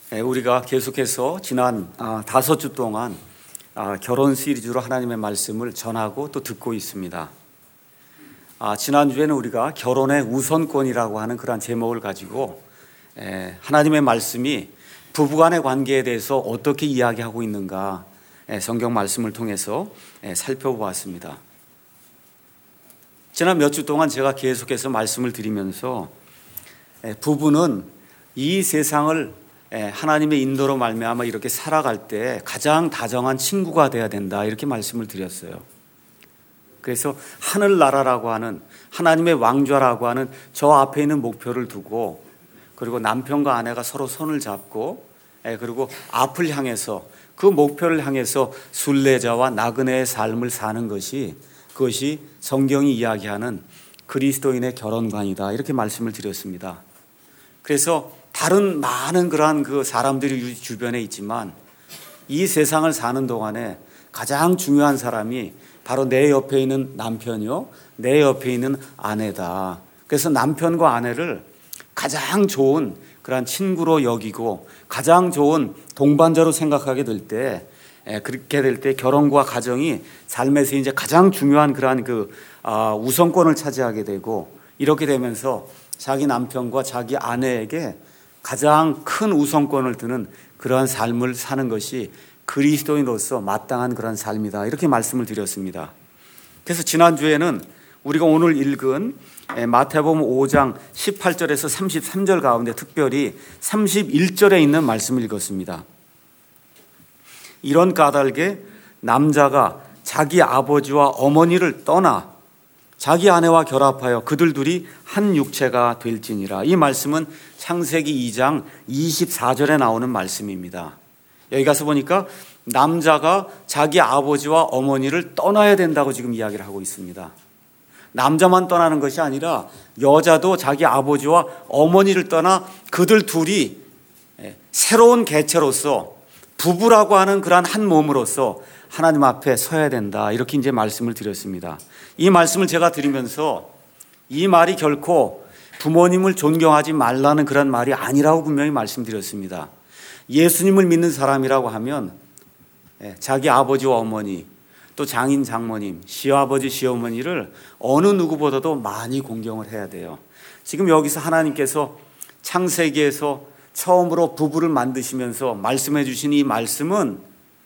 우리가 계속해서 지난 5주 동안 결혼 시리즈로 하나님의 말씀을 전하고 또 듣고 있습니다. 지난주에는 우리가 결혼의 우선권이라고 하는 그런 제목을 가지고 하나님의 말씀이 부부간의 관계에 대해서 어떻게 이야기하고 있는가 성경 말씀을 통해서 살펴보았습니다. 지난 몇 주 동안 제가 계속해서 말씀을 드리면서 부부는 이 세상을 하나님의 인도로 말미암아 이렇게 살아갈 때 가장 다정한 친구가 되어야 된다, 이렇게 말씀을 드렸어요. 그래서 하늘나라라고 하는 하나님의 왕좌라고 하는 저 앞에 있는 목표를 두고, 그리고 남편과 아내가 서로 손을 잡고, 그리고 앞을 향해서 그 목표를 향해서 순례자와 나그네의 삶을 사는 그것이 성경이 이야기하는 그리스도인의 결혼관이다, 이렇게 말씀을 드렸습니다. 그래서 다른 많은 그러한 그 사람들이 주변에 있지만 이 세상을 사는 동안에 가장 중요한 사람이 바로 내 옆에 있는 남편이요, 내 옆에 있는 아내다. 그래서 남편과 아내를 가장 좋은 그러한 친구로 여기고 가장 좋은 동반자로 생각하게 될 때, 그렇게 될 때 결혼과 가정이 삶에서 이제 가장 중요한 그러한 우선권을 차지하게 되고, 이렇게 되면서 자기 남편과 자기 아내에게 가장 큰 우선권을 두는 그러한 삶을 사는 것이 그리스도인으로서 마땅한 그런 삶이다, 이렇게 말씀을 드렸습니다. 그래서 지난주에는 우리가 오늘 읽은 마태복음 5장 18절에서 33절 가운데 특별히 31절에 있는 말씀을 읽었습니다. 이런 까닭에 남자가 자기 아버지와 어머니를 떠나 자기 아내와 결합하여 그들 둘이 한 육체가 될지니라. 이 말씀은 창세기 2장 24절에 나오는 말씀입니다. 여기 가서 보니까 남자가 자기 아버지와 어머니를 떠나야 된다고 지금 이야기를 하고 있습니다. 남자만 떠나는 것이 아니라 여자도 자기 아버지와 어머니를 떠나 그들 둘이 새로운 개체로서 부부라고 하는 그러한 한 몸으로서 하나님 앞에 서야 된다, 이렇게 이제 말씀을 드렸습니다. 이 말씀을 제가 드리면서 이 말이 결코 부모님을 존경하지 말라는 그런 말이 아니라고 분명히 말씀드렸습니다. 예수님을 믿는 사람이라고 하면 자기 아버지와 어머니, 또 장인 장모님, 시아버지 시어머니를 어느 누구보다도 많이 공경을 해야 돼요. 지금 여기서 하나님께서 창세기에서 처음으로 부부를 만드시면서 말씀해 주신 이 말씀은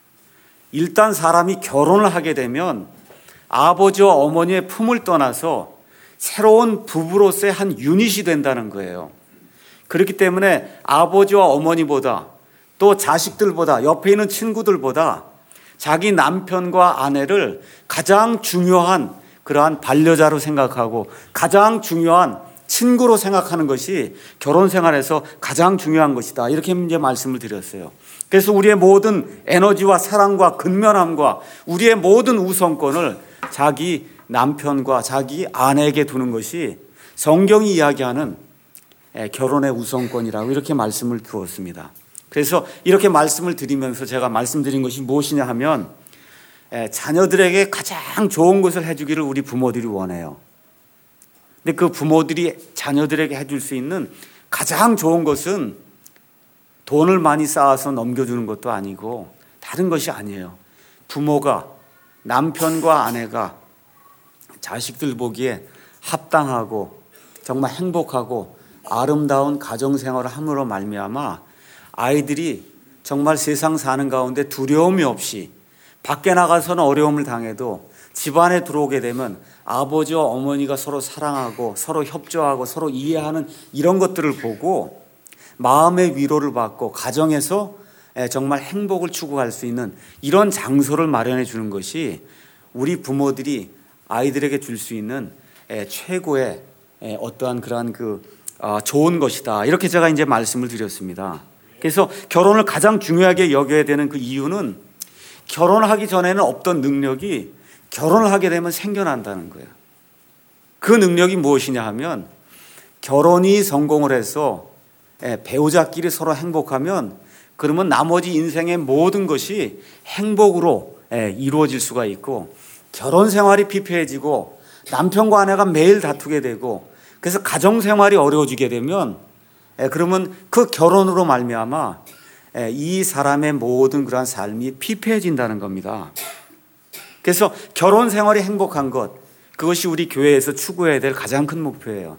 일단 사람이 결혼을 하게 되면 아버지와 어머니의 품을 떠나서 새로운 부부로서의 한 유닛이 된다는 거예요. 그렇기 때문에 아버지와 어머니보다, 또 자식들보다, 옆에 있는 친구들보다 자기 남편과 아내를 가장 중요한 그러한 반려자로 생각하고 가장 중요한 친구로 생각하는 것이 결혼 생활에서 가장 중요한 것이다, 이렇게 이제 말씀을 드렸어요. 그래서 우리의 모든 에너지와 사랑과 근면함과 우리의 모든 우선권을 자기 남편과 자기 아내에게 두는 것이 성경이 이야기하는 결혼의 우선권이라고 이렇게 말씀을 두었습니다. 그래서 이렇게 말씀을 드리면서 제가 말씀드린 것이 무엇이냐 하면, 자녀들에게 가장 좋은 것을 해주기를 우리 부모들이 원해요. 근데 그 부모들이 자녀들에게 해줄 수 있는 가장 좋은 것은 돈을 많이 쌓아서 넘겨주는 것도 아니고 다른 것이 아니에요. 부모가, 남편과 아내가 자식들 보기에 합당하고 정말 행복하고 아름다운 가정생활을 함으로 말미암아 아이들이 정말 세상 사는 가운데 두려움이 없이 밖에 나가서는 어려움을 당해도 집안에 들어오게 되면 아버지와 어머니가 서로 사랑하고 서로 협조하고 서로 이해하는 이런 것들을 보고 마음의 위로를 받고 가정에서 정말 행복을 추구할 수 있는 이런 장소를 마련해 주는 것이 우리 부모들이 아이들에게 줄 수 있는 최고의 어떠한 그러한 좋은 것이다, 이렇게 제가 이제 말씀을 드렸습니다. 그래서 결혼을 가장 중요하게 여겨야 되는 그 이유는 결혼하기 전에는 없던 능력이 결혼을 하게 되면 생겨난다는 거예요. 그 능력이 무엇이냐 하면, 결혼이 성공을 해서 배우자끼리 서로 행복하면 그러면 나머지 인생의 모든 것이 행복으로 이루어질 수가 있고, 결혼 생활이 피폐해지고 남편과 아내가 매일 다투게 되고 그래서 가정 생활이 어려워지게 되면 그러면 그 결혼으로 말미암아 이 사람의 모든 그러한 삶이 피폐해진다는 겁니다. 그래서 결혼 생활이 행복한 것, 그것이 우리 교회에서 추구해야 될 가장 큰 목표예요.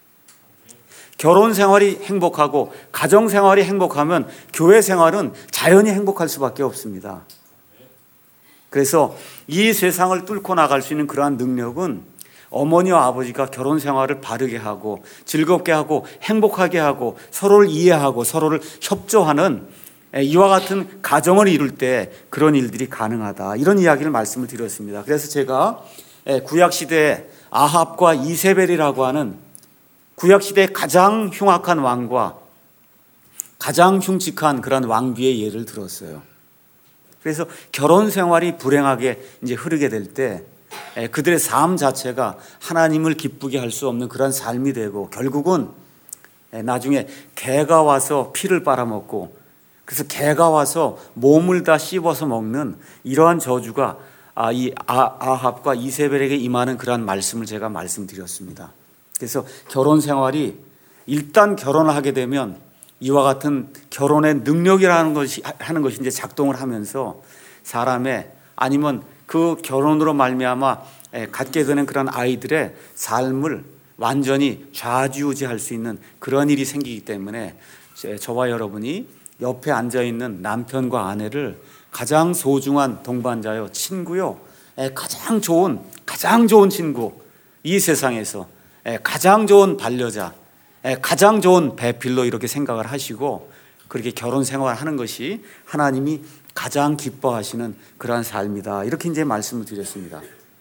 결혼 생활이 행복하고 가정 생활이 행복하면 교회 생활은 자연히 행복할 수밖에 없습니다. 그래서 이 세상을 뚫고 나갈 수 있는 그러한 능력은 어머니와 아버지가 결혼 생활을 바르게 하고 즐겁게 하고 행복하게 하고 서로를 이해하고 서로를 협조하는 이와 같은 가정을 이룰 때 그런 일들이 가능하다, 이런 이야기를 말씀을 드렸습니다. 그래서 제가 구약시대의 아합과 이세벨이라고 하는 구약시대의 가장 흉악한 왕과 가장 흉측한 그런 왕비의 예를 들었어요. 그래서 결혼 생활이 불행하게 이제 흐르게 될 때 그들의 삶 자체가 하나님을 기쁘게 할 수 없는 그런 삶이 되고, 결국은 나중에 개가 와서 피를 빨아먹고, 그래서 개가 와서 몸을 다 씹어서 먹는 이러한 저주가 이 아합과 이세벨에게 임하는 그러한 말씀을 제가 말씀드렸습니다. 그래서 결혼 생활이 일단 결혼을 하게 되면 이와 같은 결혼의 능력이라는 것이 하는 것이 이제 작동을 하면서 사람의, 아니면 그 결혼으로 말미암아 갖게 되는 그런 아이들의 삶을 완전히 좌지우지할 수 있는 그런 일이 생기기 때문에 저와 여러분이 옆에 앉아 있는 남편과 아내를 가장 소중한 동반자요, 친구요, 가장 좋은 친구, 이 세상에서 가장 좋은 반려자, 가장 좋은 배필로 이렇게 생각을 하시고 그렇게 결혼 생활하는 것이 하나님이 가장 기뻐하시는 그러한 삶이다, 이렇게 이제 말씀을 드렸습니다.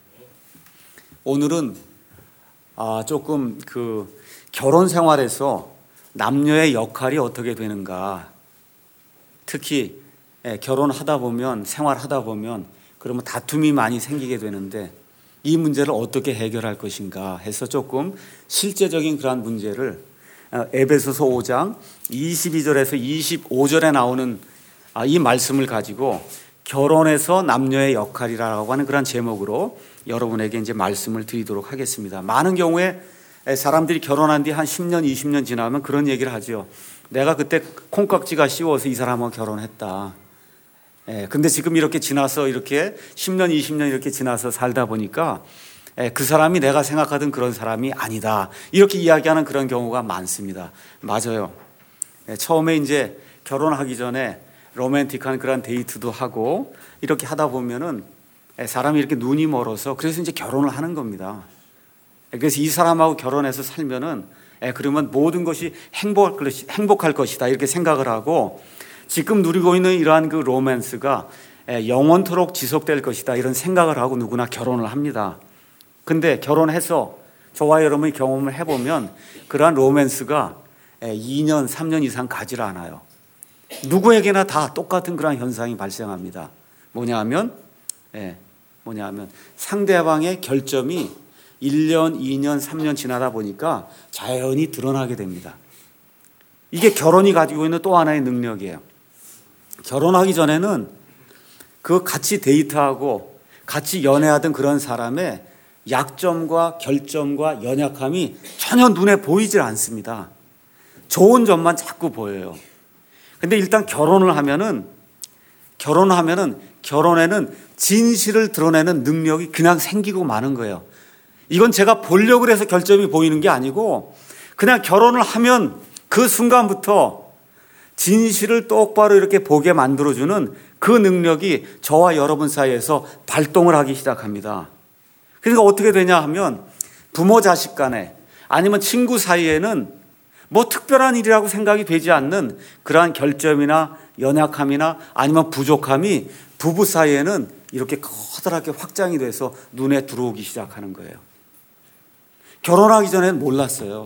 오늘은 조금 그 결혼 생활에서 남녀의 역할이 어떻게 되는가, 특히 결혼하다 보면, 생활하다 보면 그러면 다툼이 많이 생기게 되는데 이 문제를 어떻게 해결할 것인가 해서 조금 실제적인 그러한 문제를 에베소서 5장 22절에서 25절에 나오는 이 말씀을 가지고 결혼에서 남녀의 역할이라고 하는 그런 제목으로 여러분에게 이제 말씀을 드리도록 하겠습니다. 많은 경우에 사람들이 결혼한 뒤 한 10년, 20년 지나면 그런 얘기를 하죠. 내가 그때 콩깍지가 씌워서 이 사람하고 결혼했다. 근데 지금 이렇게 지나서 이렇게 10년, 20년 이렇게 지나서 살다 보니까 그 사람이 내가 생각하던 그런 사람이 아니다, 이렇게 이야기하는 그런 경우가 많습니다. 맞아요. 처음에 이제 결혼하기 전에 로맨틱한 그런 데이트도 하고 이렇게 하다 보면은 사람이 이렇게 눈이 멀어서 그래서 이제 결혼을 하는 겁니다. 그래서 이 사람하고 결혼해서 살면은 그러면 모든 것이 행복할 것이다, 이렇게 생각을 하고 지금 누리고 있는 이러한 그 로맨스가 영원토록 지속될 것이다, 이런 생각을 하고 누구나 결혼을 합니다. 근데 결혼해서 저와 여러분이 경험을 해보면 그러한 로맨스가 2년, 3년 이상 가지 않아요. 누구에게나 다 똑같은 그런 현상이 발생합니다. 뭐냐면 상대방의 결점이 1년, 2년, 3년 지나다 보니까 자연히 드러나게 됩니다. 이게 결혼이 가지고 있는 또 하나의 능력이에요. 결혼하기 전에는 그 같이 데이트하고 같이 연애하던 그런 사람의 약점과 결점과 연약함이 전혀 눈에 보이질 않습니다. 좋은 점만 자꾸 보여요. 근데 일단 결혼하면은 결혼에는 진실을 드러내는 능력이 그냥 생기고 마는 거예요. 이건 제가 보려고 해서 결점이 보이는 게 아니고 그냥 결혼을 하면 그 순간부터 진실을 똑바로 이렇게 보게 만들어주는 그 능력이 저와 여러분 사이에서 발동을 하기 시작합니다. 그러니까 어떻게 되냐 하면 부모 자식 간에 아니면 친구 사이에는 뭐 특별한 일이라고 생각이 되지 않는 그러한 결점이나 연약함이나 아니면 부족함이 부부 사이에는 이렇게 커다랗게 확장이 돼서 눈에 들어오기 시작하는 거예요. 결혼하기 전에는 몰랐어요.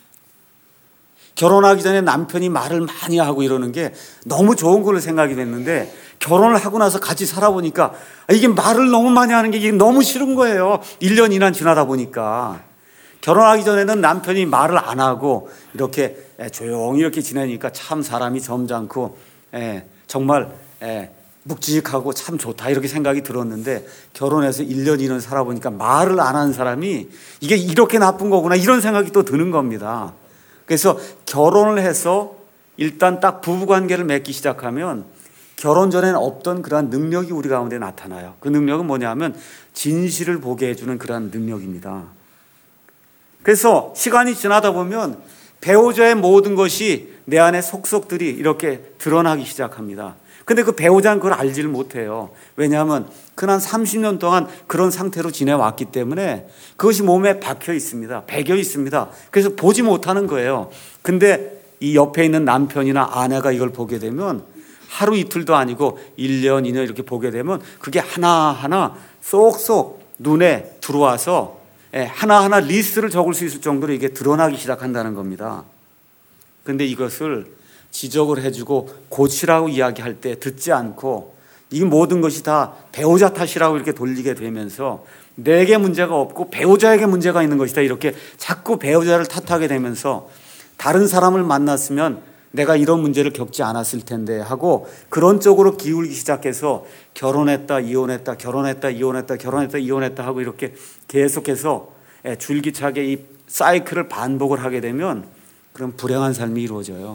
결혼하기 전에 남편이 말을 많이 하고 이러는 게 너무 좋은 걸로 생각이 됐는데 결혼을 하고 나서 같이 살아보니까 이게 말을 너무 많이 하는 게 이게 너무 싫은 거예요. 1년, 2년 지나다 보니까. 결혼하기 전에는 남편이 말을 안 하고 이렇게 조용히 이렇게 지내니까 참 사람이 점잖고 정말 묵직하고 참 좋다, 이렇게 생각이 들었는데 결혼해서 1년, 2년 살아보니까 말을 안 하는 사람이 이게 이렇게 나쁜 거구나, 이런 생각이 또 드는 겁니다. 그래서 결혼을 해서 일단 딱 부부관계를 맺기 시작하면 결혼 전에는 없던 그러한 능력이 우리 가운데 나타나요. 그 능력은 뭐냐면 진실을 보게 해주는 그러한 능력입니다. 그래서 시간이 지나다 보면 배우자의 모든 것이 내 안에 속속들이 이렇게 드러나기 시작합니다. 근데 그 배우자는 그걸 알지를 못해요. 왜냐하면 그난 30년 동안 그런 상태로 지내왔기 때문에 그것이 몸에 박혀 있습니다. 배겨 있습니다. 그래서 보지 못하는 거예요. 근데 이 옆에 있는 남편이나 아내가 이걸 보게 되면 하루 이틀도 아니고 1년, 2년 이렇게 보게 되면 그게 하나하나 쏙쏙 눈에 들어와서 하나하나 리스트를 적을 수 있을 정도로 이게 드러나기 시작한다는 겁니다. 근데 이것을 지적을 해주고 고치라고 이야기할 때 듣지 않고 이 모든 것이 다 배우자 탓이라고 이렇게 돌리게 되면서 내게 문제가 없고 배우자에게 문제가 있는 것이다 이렇게 자꾸 배우자를 탓하게 되면서 다른 사람을 만났으면 내가 이런 문제를 겪지 않았을 텐데 하고 그런 쪽으로 기울기 시작해서 결혼했다 이혼했다 결혼했다 이혼했다 결혼했다 이혼했다 하고 이렇게 계속해서 줄기차게 이 사이클을 반복을 하게 되면 그런 불행한 삶이 이루어져요.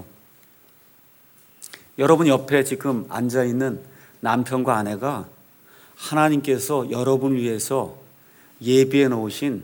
여러분 옆에 지금 앉아있는 남편과 아내가 하나님께서 여러분을 위해서 예비해 놓으신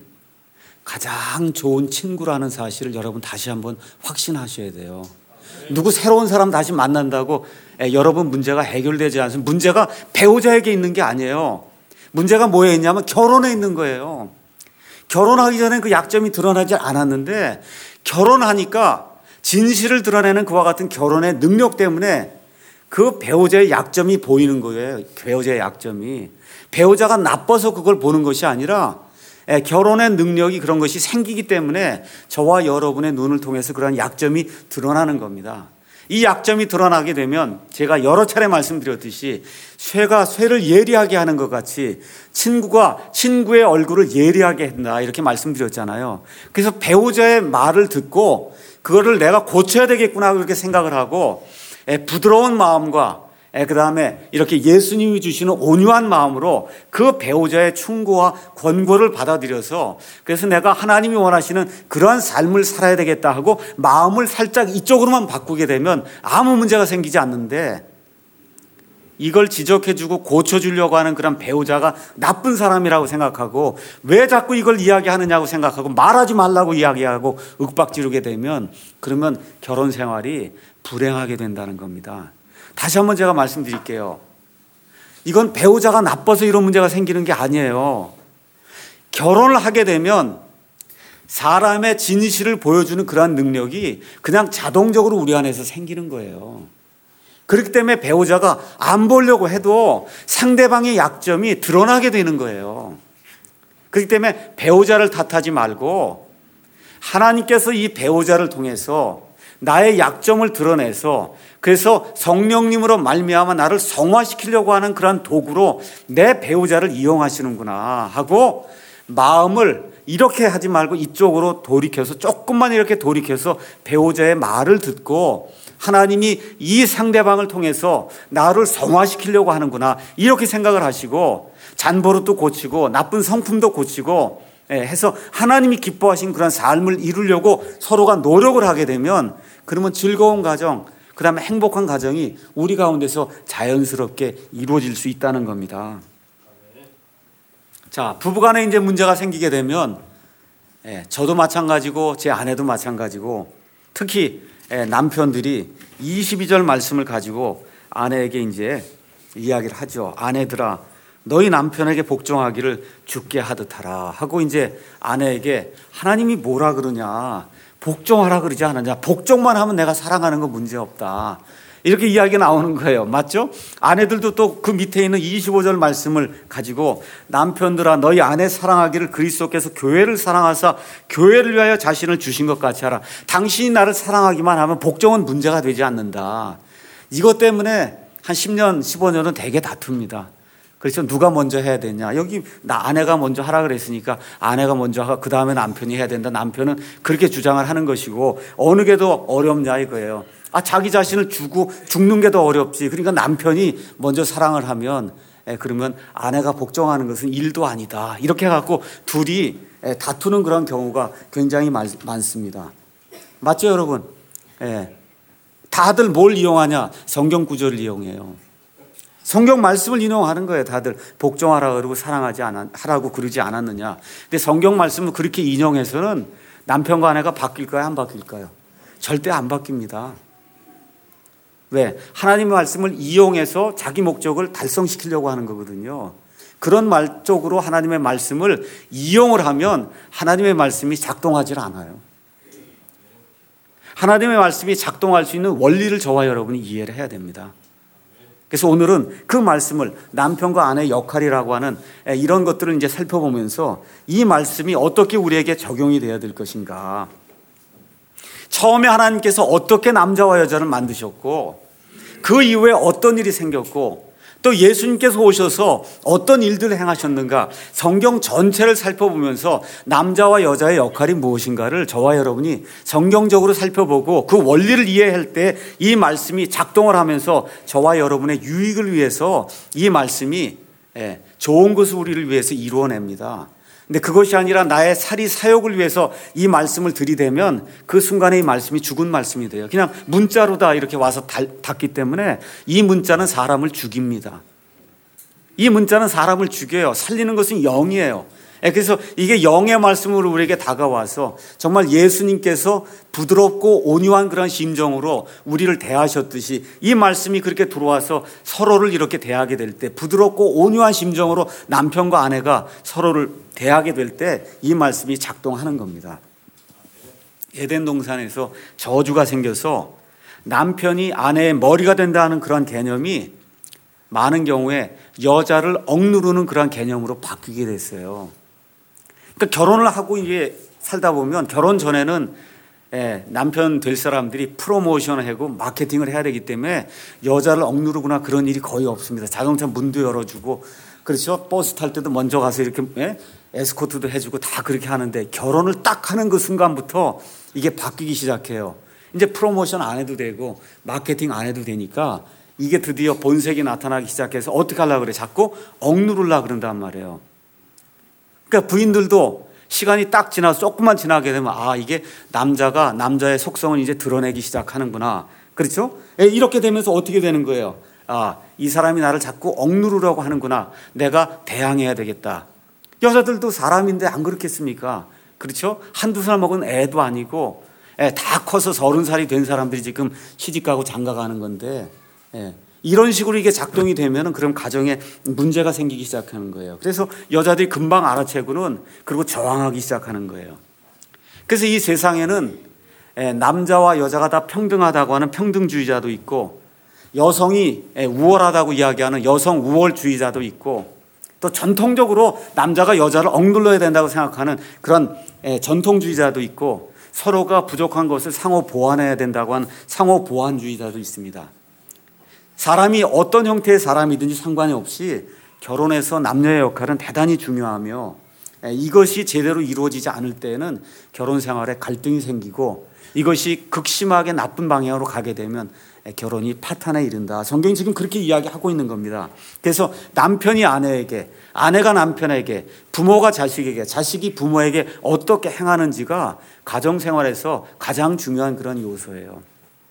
가장 좋은 친구라는 사실을 여러분 다시 한번 확신하셔야 돼요. 누구 새로운 사람 다시 만난다고 여러분 문제가 해결되지 않습니다. 문제가 배우자에게 있는 게 아니에요. 문제가 뭐에 있냐면 결혼에 있는 거예요. 결혼하기 전에 그 약점이 드러나지 않았는데 결혼하니까 진실을 드러내는 그와 같은 결혼의 능력 때문에 그 배우자의 약점이 보이는 거예요. 배우자의 약점이. 배우자가 나빠서 그걸 보는 것이 아니라 결혼의 능력이 그런 것이 생기기 때문에 저와 여러분의 눈을 통해서 그런 약점이 드러나는 겁니다. 이 약점이 드러나게 되면 제가 여러 차례 말씀드렸듯이 쇠가 쇠를 예리하게 하는 것 같이 친구가 친구의 얼굴을 예리하게 한다 이렇게 말씀드렸잖아요. 그래서 배우자의 말을 듣고 그거를 내가 고쳐야 되겠구나 그렇게 생각을 하고 부드러운 마음과 그 다음에 이렇게 예수님이 주시는 온유한 마음으로 그 배우자의 충고와 권고를 받아들여서 그래서 내가 하나님이 원하시는 그러한 삶을 살아야 되겠다 하고 마음을 살짝 이쪽으로만 바꾸게 되면 아무 문제가 생기지 않는데 이걸 지적해주고 고쳐주려고 하는 그런 배우자가 나쁜 사람이라고 생각하고 왜 자꾸 이걸 이야기하느냐고 생각하고 말하지 말라고 이야기하고 윽박지르게 되면 그러면 결혼 생활이 불행하게 된다는 겁니다. 다시 한번 제가 말씀드릴게요. 이건 배우자가 나빠서 이런 문제가 생기는 게 아니에요. 결혼을 하게 되면 사람의 진실을 보여주는 그러한 능력이 그냥 자동적으로 우리 안에서 생기는 거예요. 그렇기 때문에 배우자가 안 보려고 해도 상대방의 약점이 드러나게 되는 거예요. 그렇기 때문에 배우자를 탓하지 말고 하나님께서 이 배우자를 통해서 나의 약점을 드러내서 그래서 성령님으로 말미암아 나를 성화시키려고 하는 그런 도구로 내 배우자를 이용하시는구나 하고 마음을 이렇게 하지 말고 이쪽으로 돌이켜서 조금만 이렇게 돌이켜서 배우자의 말을 듣고 하나님이 이 상대방을 통해서 나를 성화시키려고 하는구나 이렇게 생각을 하시고 잔버릇도 고치고 나쁜 성품도 고치고 해서 하나님이 기뻐하신 그런 삶을 이루려고 서로가 노력을 하게 되면 그러면 즐거운 가정 그 다음에 행복한 가정이 우리 가운데서 자연스럽게 이루어질 수 있다는 겁니다. 자, 부부간에 이제 문제가 생기게 되면 저도 마찬가지고 제 아내도 마찬가지고 특히 남편들이 22절 말씀을 가지고 아내에게 이제 이야기를 하죠. 아내들아 너희 남편에게 복종하기를 주께 하듯 하라 하고 이제 아내에게 하나님이 뭐라 그러냐 복종하라 그러지 않았냐 복종만 하면 내가 사랑하는 거 문제없다 이렇게 이야기가 나오는 거예요. 맞죠? 아내들도 또 그 밑에 있는 25절 말씀을 가지고 남편들아 너희 아내 사랑하기를 그리스도께서 교회를 사랑하사 교회를 위하여 자신을 주신 것 같이 하라. 당신이 나를 사랑하기만 하면 복종은 문제가 되지 않는다. 이것 때문에 한 10년 15년은 되게 다툽니다. 그래서 누가 먼저 해야 되냐. 여기 아내가 먼저 하라 그랬으니까 아내가 먼저 하고 그 다음에 남편이 해야 된다. 남편은 그렇게 주장을 하는 것이고 어느 게 더 어렵냐 이거예요. 자기 자신을 주고 죽는 게 더 어렵지. 그러니까 남편이 먼저 사랑을 하면 그러면 아내가 복종하는 것은 일도 아니다. 이렇게 해갖고 둘이 다투는 그런 경우가 굉장히 많습니다. 맞죠 여러분? 다들 뭘 이용하냐? 성경 구절을 이용해요. 성경 말씀을 인용하는 거예요. 다들 복종하라 그러고 하라고 그러지 않았느냐. 근데 성경 말씀을 그렇게 인용해서는 남편과 아내가 바뀔까요? 안 바뀔까요? 절대 안 바뀝니다. 왜? 하나님의 말씀을 이용해서 자기 목적을 달성시키려고 하는 거거든요. 그런 말쪽으로 하나님의 말씀을 이용을 하면 하나님의 말씀이 작동하지 않아요. 하나님의 말씀이 작동할 수 있는 원리를 저와 여러분이 이해를 해야 됩니다. 그래서 오늘은 그 말씀을 남편과 아내의 역할이라고 하는 이런 것들을 이제 살펴보면서 이 말씀이 어떻게 우리에게 적용이 되어야 될 것인가. 처음에 하나님께서 어떻게 남자와 여자를 만드셨고 그 이후에 어떤 일이 생겼고 또 예수님께서 오셔서 어떤 일들을 행하셨는가, 성경 전체를 살펴보면서 남자와 여자의 역할이 무엇인가를 저와 여러분이 성경적으로 살펴보고 그 원리를 이해할 때 이 말씀이 작동을 하면서 저와 여러분의 유익을 위해서 이 말씀이 좋은 것을 우리를 위해서 이루어냅니다. 근데 그것이 아니라 나의 사리 사욕을 위해서 이 말씀을 들이대면 그 순간에 이 말씀이 죽은 말씀이 돼요. 그냥 문자로다 이렇게 와서 닿기 때문에 이 문자는 사람을 죽입니다. 이 문자는 사람을 죽여요. 살리는 것은 영이에요. 그래서 이게 영의 말씀으로 우리에게 다가와서 정말 예수님께서 부드럽고 온유한 그런 심정으로 우리를 대하셨듯이 이 말씀이 그렇게 들어와서 서로를 이렇게 대하게 될 때, 부드럽고 온유한 심정으로 남편과 아내가 서로를 대하게 될 때 이 말씀이 작동하는 겁니다. 에덴 동산에서 저주가 생겨서 남편이 아내의 머리가 된다는 그런 개념이 많은 경우에 여자를 억누르는 그런 개념으로 바뀌게 됐어요. 그러니까 결혼을 하고 이게 살다 보면 결혼 전에는 남편 될 사람들이 프로모션을 하고 마케팅을 해야 되기 때문에 여자를 억누르거나 그런 일이 거의 없습니다. 자동차 문도 열어주고, 그렇죠? 버스 탈 때도 먼저 가서 이렇게 에스코트도 해주고 다 그렇게 하는데 결혼을 딱 하는 그 순간부터 이게 바뀌기 시작해요. 이제 프로모션 안 해도 되고 마케팅 안 해도 되니까 이게 드디어 본색이 나타나기 시작해서 어떻게 하려고 그래? 자꾸 억누르려고 그런단 말이에요. 그러니까 부인들도 시간이 딱 지나서 조금만 지나게 되면 이게 남자가 남자의 속성을 이제 드러내기 시작하는구나. 그렇죠? 이렇게 되면서 어떻게 되는 거예요? 이 사람이 나를 자꾸 억누르려고 하는구나. 내가 대항해야 되겠다. 여자들도 사람인데 안 그렇겠습니까? 그렇죠? 한두 살 먹은 애도 아니고 다 커서 30살이 된 사람들이 지금 시집가고 장가가는 건데 이런 식으로 이게 작동이 되면 그럼 가정에 문제가 생기기 시작하는 거예요. 그래서 여자들이 금방 알아채고는 그리고 저항하기 시작하는 거예요. 그래서 이 세상에는 남자와 여자가 다 평등하다고 하는 평등주의자도 있고 여성이 우월하다고 이야기하는 여성 우월주의자도 있고 또 전통적으로 남자가 여자를 억눌러야 된다고 생각하는 그런 전통주의자도 있고 서로가 부족한 것을 상호 보완해야 된다고 하는 상호 보완주의자도 있습니다. 사람이 어떤 형태의 사람이든지 상관이 없이 결혼해서 남녀의 역할은 대단히 중요하며 이것이 제대로 이루어지지 않을 때에는 결혼 생활에 갈등이 생기고 이것이 극심하게 나쁜 방향으로 가게 되면 결혼이 파탄에 이른다. 성경이 지금 그렇게 이야기하고 있는 겁니다. 그래서 남편이 아내에게, 아내가 남편에게, 부모가 자식에게, 자식이 부모에게 어떻게 행하는지가 가정생활에서 가장 중요한 그런 요소예요.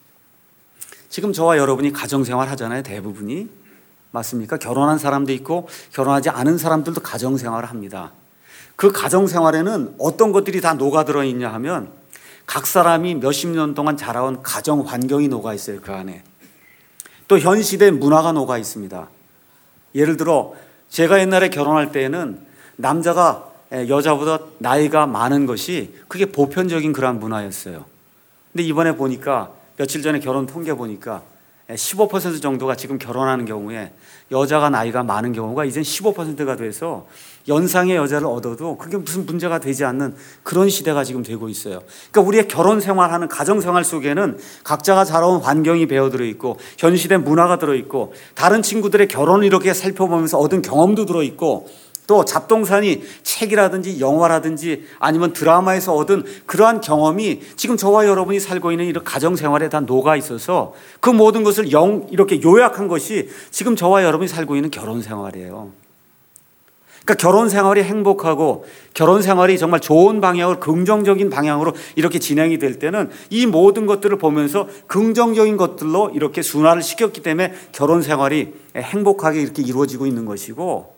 지금 저와 여러분이 가정생활 하잖아요. 대부분이. 맞습니까? 결혼한 사람도 있고 결혼하지 않은 사람들도 가정생활을 합니다. 그 가정생활에는 어떤 것들이 다 녹아들어 있냐 하면 각 사람이 몇십 년 동안 자라온 가정 환경이 녹아 있어요. 그 안에. 또 현 시대 문화가 녹아 있습니다. 예를 들어 제가 옛날에 결혼할 때에는 남자가 여자보다 나이가 많은 것이 그게 보편적인 그런 문화였어요. 근데 이번에 보니까 며칠 전에 결혼 통계 보니까 15% 정도가 지금 결혼하는 경우에 여자가 나이가 많은 경우가 이젠 15%가 돼서 연상의 여자를 얻어도 그게 무슨 문제가 되지 않는 그런 시대가 지금 되고 있어요. 그러니까 우리의 결혼 생활하는 가정 생활 속에는 각자가 자라온 환경이 배어들어 있고 현 시대 문화가 들어있고 다른 친구들의 결혼을 이렇게 살펴보면서 얻은 경험도 들어있고 또 잡동사니 책이라든지 영화라든지 아니면 드라마에서 얻은 그러한 경험이 지금 저와 여러분이 살고 있는 이런 가정생활에 다 녹아 있어서 그 모든 것을 이렇게 요약한 것이 지금 저와 여러분이 살고 있는 결혼생활이에요. 그러니까 결혼 생활이 행복하고 결혼 생활이 정말 좋은 방향으로, 긍정적인 방향으로 이렇게 진행이 될 때는 이 모든 것들을 보면서 긍정적인 것들로 이렇게 순화를 시켰기 때문에 결혼 생활이 행복하게 이렇게 이루어지고 있는 것이고,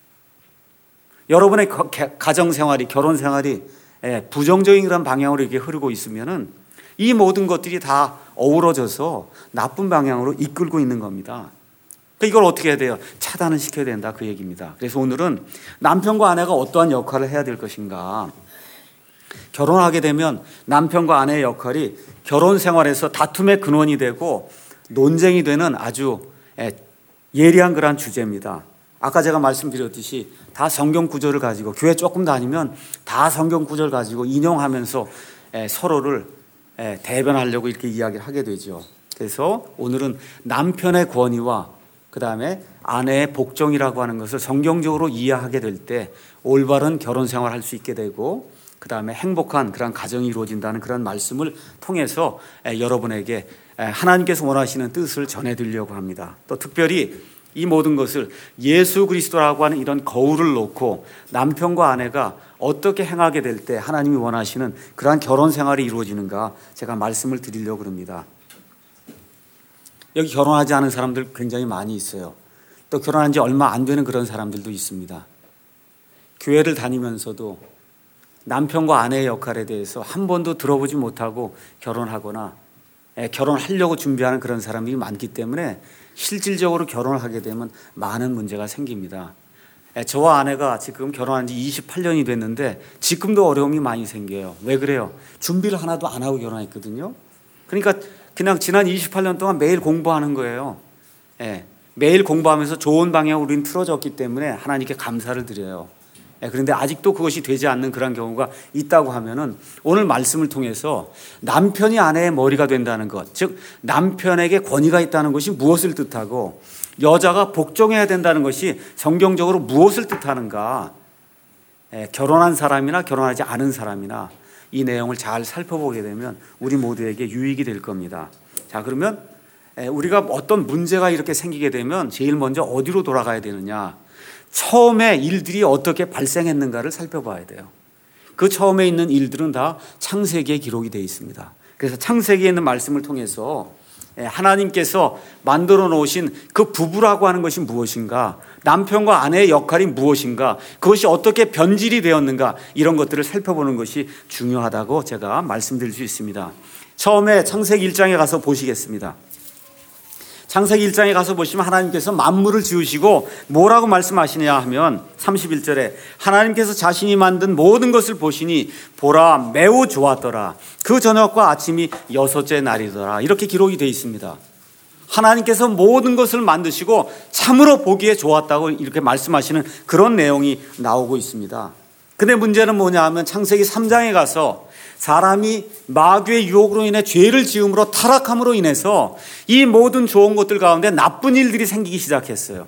여러분의 가정 생활이, 결혼 생활이 부정적인 그런 방향으로 이렇게 흐르고 있으면은 이 모든 것들이 다 어우러져서 나쁜 방향으로 이끌고 있는 겁니다. 이걸 어떻게 해야 돼요? 차단을 시켜야 된다, 그 얘기입니다. 그래서 오늘은 남편과 아내가 어떠한 역할을 해야 될 것인가. 결혼하게 되면 남편과 아내의 역할이 결혼 생활에서 다툼의 근원이 되고 논쟁이 되는 아주 예리한 그런 주제입니다. 아까 제가 말씀드렸듯이 다 성경 구절을 가지고, 교회 조금 다니면 다 성경 구절 가지고 인용하면서 서로를 대변하려고 이렇게 이야기를 하게 되죠. 그래서 오늘은 남편의 권위와 그 다음에 아내의 복종이라고 하는 것을 성경적으로 이해하게 될 때 올바른 결혼 생활을 할 수 있게 되고, 그 다음에 행복한 그런 가정이 이루어진다는 그런 말씀을 통해서 여러분에게 하나님께서 원하시는 뜻을 전해드리려고 합니다. 또 특별히 이 모든 것을 예수 그리스도라고 하는 이런 거울을 놓고 남편과 아내가 어떻게 행하게 될 때 하나님이 원하시는 그러한 결혼 생활이 이루어지는가 제가 말씀을 드리려고 합니다. 여기 결혼하지 않은 사람들 굉장히 많이 있어요. 또 결혼한 지 얼마 안 되는 그런 사람들도 있습니다. 교회를 다니면서도 남편과 아내의 역할에 대해서 한 번도 들어보지 못하고 결혼하거나 결혼하려고 준비하는 그런 사람들이 많기 때문에 실질적으로 결혼을 하게 되면 많은 문제가 생깁니다. 저와 아내가 지금 결혼한 지 28년이 됐는데 지금도 어려움이 많이 생겨요. 왜 그래요? 준비를 하나도 안 하고 결혼했거든요. 그러니까 그냥 지난 28년 동안 매일 공부하는 거예요. 매일 공부하면서 좋은 방향으로 우리는 틀어졌기 때문에 하나님께 감사를 드려요. 그런데 아직도 그것이 되지 않는 그런 경우가 있다고 하면은 오늘 말씀을 통해서 남편이 아내의 머리가 된다는 것, 즉 남편에게 권위가 있다는 것이 무엇을 뜻하고 여자가 복종해야 된다는 것이 성경적으로 무엇을 뜻하는가, 결혼한 사람이나 결혼하지 않은 사람이나 이 내용을 잘 살펴보게 되면 우리 모두에게 유익이 될 겁니다. 자, 그러면 우리가 어떤 문제가 이렇게 생기게 되면 제일 먼저 어디로 돌아가야 되느냐? 처음에 일들이 어떻게 발생했는가를 살펴봐야 돼요. 그 처음에 있는 일들은 다 창세기에 기록이 되어 있습니다. 그래서 창세기에 있는 말씀을 통해서 하나님께서 만들어 놓으신 그 부부라고 하는 것이 무엇인가, 남편과 아내의 역할이 무엇인가, 그것이 어떻게 변질이 되었는가, 이런 것들을 살펴보는 것이 중요하다고 제가 말씀드릴 수 있습니다. 처음에 창세기 1장에 가서 보시겠습니다. 창세기 1장에 가서 보시면 하나님께서 만물을 지으시고 뭐라고 말씀하시냐 하면 31절에 하나님께서 자신이 만든 모든 것을 보시니 보라 매우 좋았더라. 그 저녁과 아침이 6째 날이더라. 이렇게 기록이 되어 있습니다. 하나님께서 모든 것을 만드시고 참으로 보기에 좋았다고 이렇게 말씀하시는 그런 내용이 나오고 있습니다. 근데 문제는 뭐냐 하면 창세기 3장에 가서 사람이 마귀의 유혹으로 인해 죄를 지음으로 타락함으로 인해서 이 모든 좋은 것들 가운데 나쁜 일들이 생기기 시작했어요.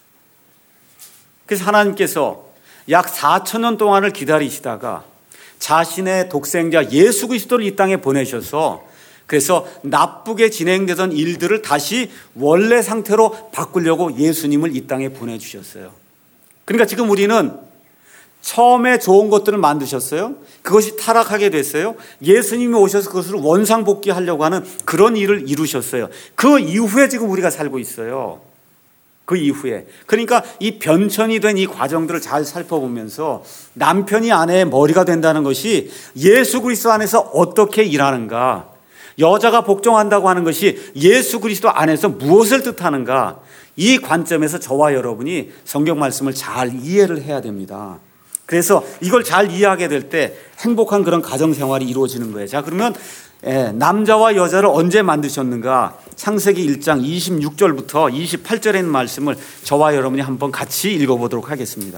그래서 하나님께서 약 4,000년 동안을 기다리시다가 자신의 독생자 예수 그리스도를 이 땅에 보내셔서 그래서 나쁘게 진행되던 일들을 다시 원래 상태로 바꾸려고 예수님을 이 땅에 보내주셨어요. 그러니까 지금 우리는 처음에 좋은 것들을 만드셨어요. 그것이 타락하게 됐어요. 예수님이 오셔서 그것을 원상복귀하려고 하는 그런 일을 이루셨어요. 그 이후에 지금 우리가 살고 있어요. 그 이후에. 그러니까 이 변천이 된 이 과정들을 잘 살펴보면서 남편이 아내의 머리가 된다는 것이 예수 그리스도 안에서 어떻게 일하는가, 여자가 복종한다고 하는 것이 예수 그리스도 안에서 무엇을 뜻하는가, 이 관점에서 저와 여러분이 성경 말씀을 잘 이해를 해야 됩니다. 그래서 이걸 잘 이해하게 될 때 행복한 그런 가정생활이 이루어지는 거예요. 자, 그러면 남자와 여자를 언제 만드셨는가? 창세기 1장 26절부터 28절에 있는 말씀을 저와 여러분이 한번 같이 읽어보도록 하겠습니다.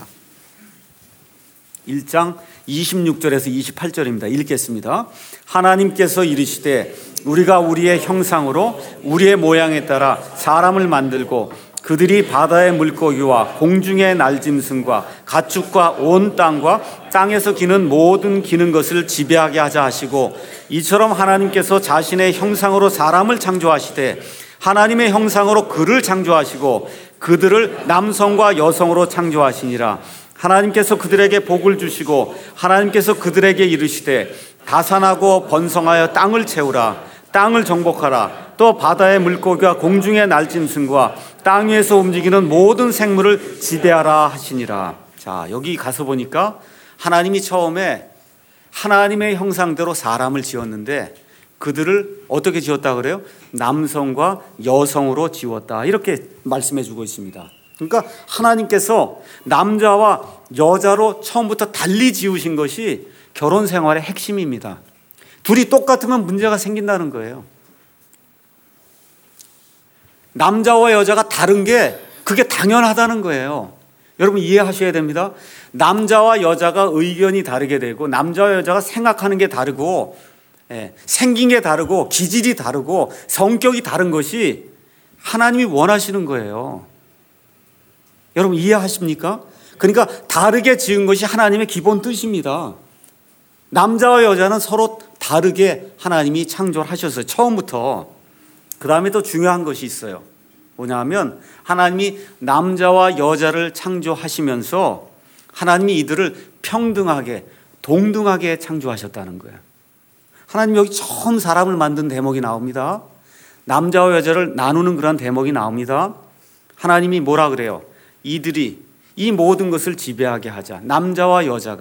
1장 26절에서 28절입니다. 읽겠습니다. 하나님께서 이르시되 우리가 우리의 형상으로 우리의 모양에 따라 사람을 만들고 그들이 바다의 물고기와 공중의 날짐승과 가축과 온 땅과 땅에서 기는 모든 기는 것을 지배하게 하자 하시고 이처럼 하나님께서 자신의 형상으로 사람을 창조하시되 하나님의 형상으로 그를 창조하시고 그들을 남성과 여성으로 창조하시니라. 하나님께서 그들에게 복을 주시고 하나님께서 그들에게 이르시되 다산하고 번성하여 땅을 채우라. 땅을 정복하라. 또 바다의 물고기와 공중의 날짐승과 땅 위에서 움직이는 모든 생물을 지배하라 하시니라. 자, 여기 가서 보니까 하나님이 처음에 하나님의 형상대로 사람을 지었는데 그들을 어떻게 지었다 그래요? 남성과 여성으로 지었다. 이렇게 말씀해 주고 있습니다. 그러니까 하나님께서 남자와 여자로 처음부터 달리 지으신 것이 결혼 생활의 핵심입니다. 둘이 똑같으면 문제가 생긴다는 거예요. 남자와 여자가 다른 게 그게 당연하다는 거예요. 여러분 이해하셔야 됩니다. 남자와 여자가 의견이 다르게 되고 남자와 여자가 생각하는 게 다르고 생긴 게 다르고 기질이 다르고 성격이 다른 것이 하나님이 원하시는 거예요. 여러분 이해하십니까? 그러니까 다르게 지은 것이 하나님의 기본 뜻입니다. 남자와 여자는 서로 다르게 하나님이 창조를 하셨어요. 처음부터. 그 다음에 또 중요한 것이 있어요. 뭐냐면 하나님이 남자와 여자를 창조하시면서 하나님이 이들을 평등하게 동등하게 창조하셨다는 거예요. 하나님 여기 처음 사람을 만든 대목이 나옵니다. 남자와 여자를 나누는 그런 대목이 나옵니다. 하나님이 뭐라 그래요? 이들이 이 모든 것을 지배하게 하자. 남자와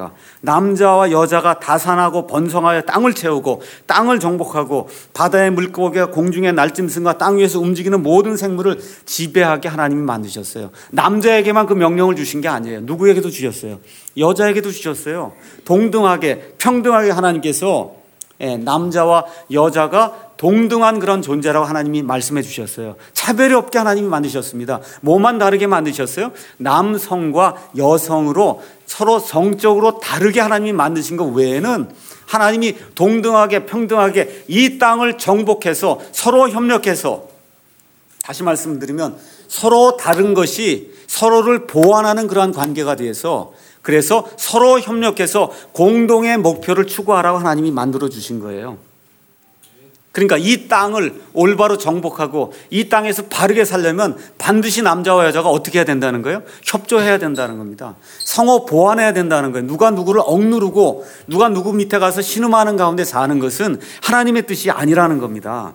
여자가 다산하고 번성하여 땅을 채우고 땅을 정복하고 바다의 물고기와 공중의 날짐승과 땅 위에서 움직이는 모든 생물을 지배하게 하나님이 만드셨어요. 남자에게만 그 명령을 주신 게 아니에요. 누구에게도 주셨어요. 여자에게도 주셨어요. 동등하게 평등하게 하나님께서 남자와 여자가 동등한 그런 존재라고 하나님이 말씀해 주셨어요. 차별이 없게 하나님이 만드셨습니다. 뭐만 다르게 만드셨어요? 남성과 여성으로 서로 성적으로 다르게 하나님이 만드신 것 외에는 하나님이 동등하게 평등하게 이 땅을 정복해서 서로 협력해서, 다시 말씀드리면 서로 다른 것이 서로를 보완하는 그러한 관계가 돼서, 그래서 서로 협력해서 공동의 목표를 추구하라고 하나님이 만들어 주신 거예요. 그러니까 이 땅을 올바로 정복하고 이 땅에서 바르게 살려면 반드시 남자와 여자가 어떻게 해야 된다는 거예요? 협조해야 된다는 겁니다. 상호 보완해야 된다는 거예요. 누가 누구를 억누르고 누가 누구 밑에 가서 신음하는 가운데 사는 것은 하나님의 뜻이 아니라는 겁니다.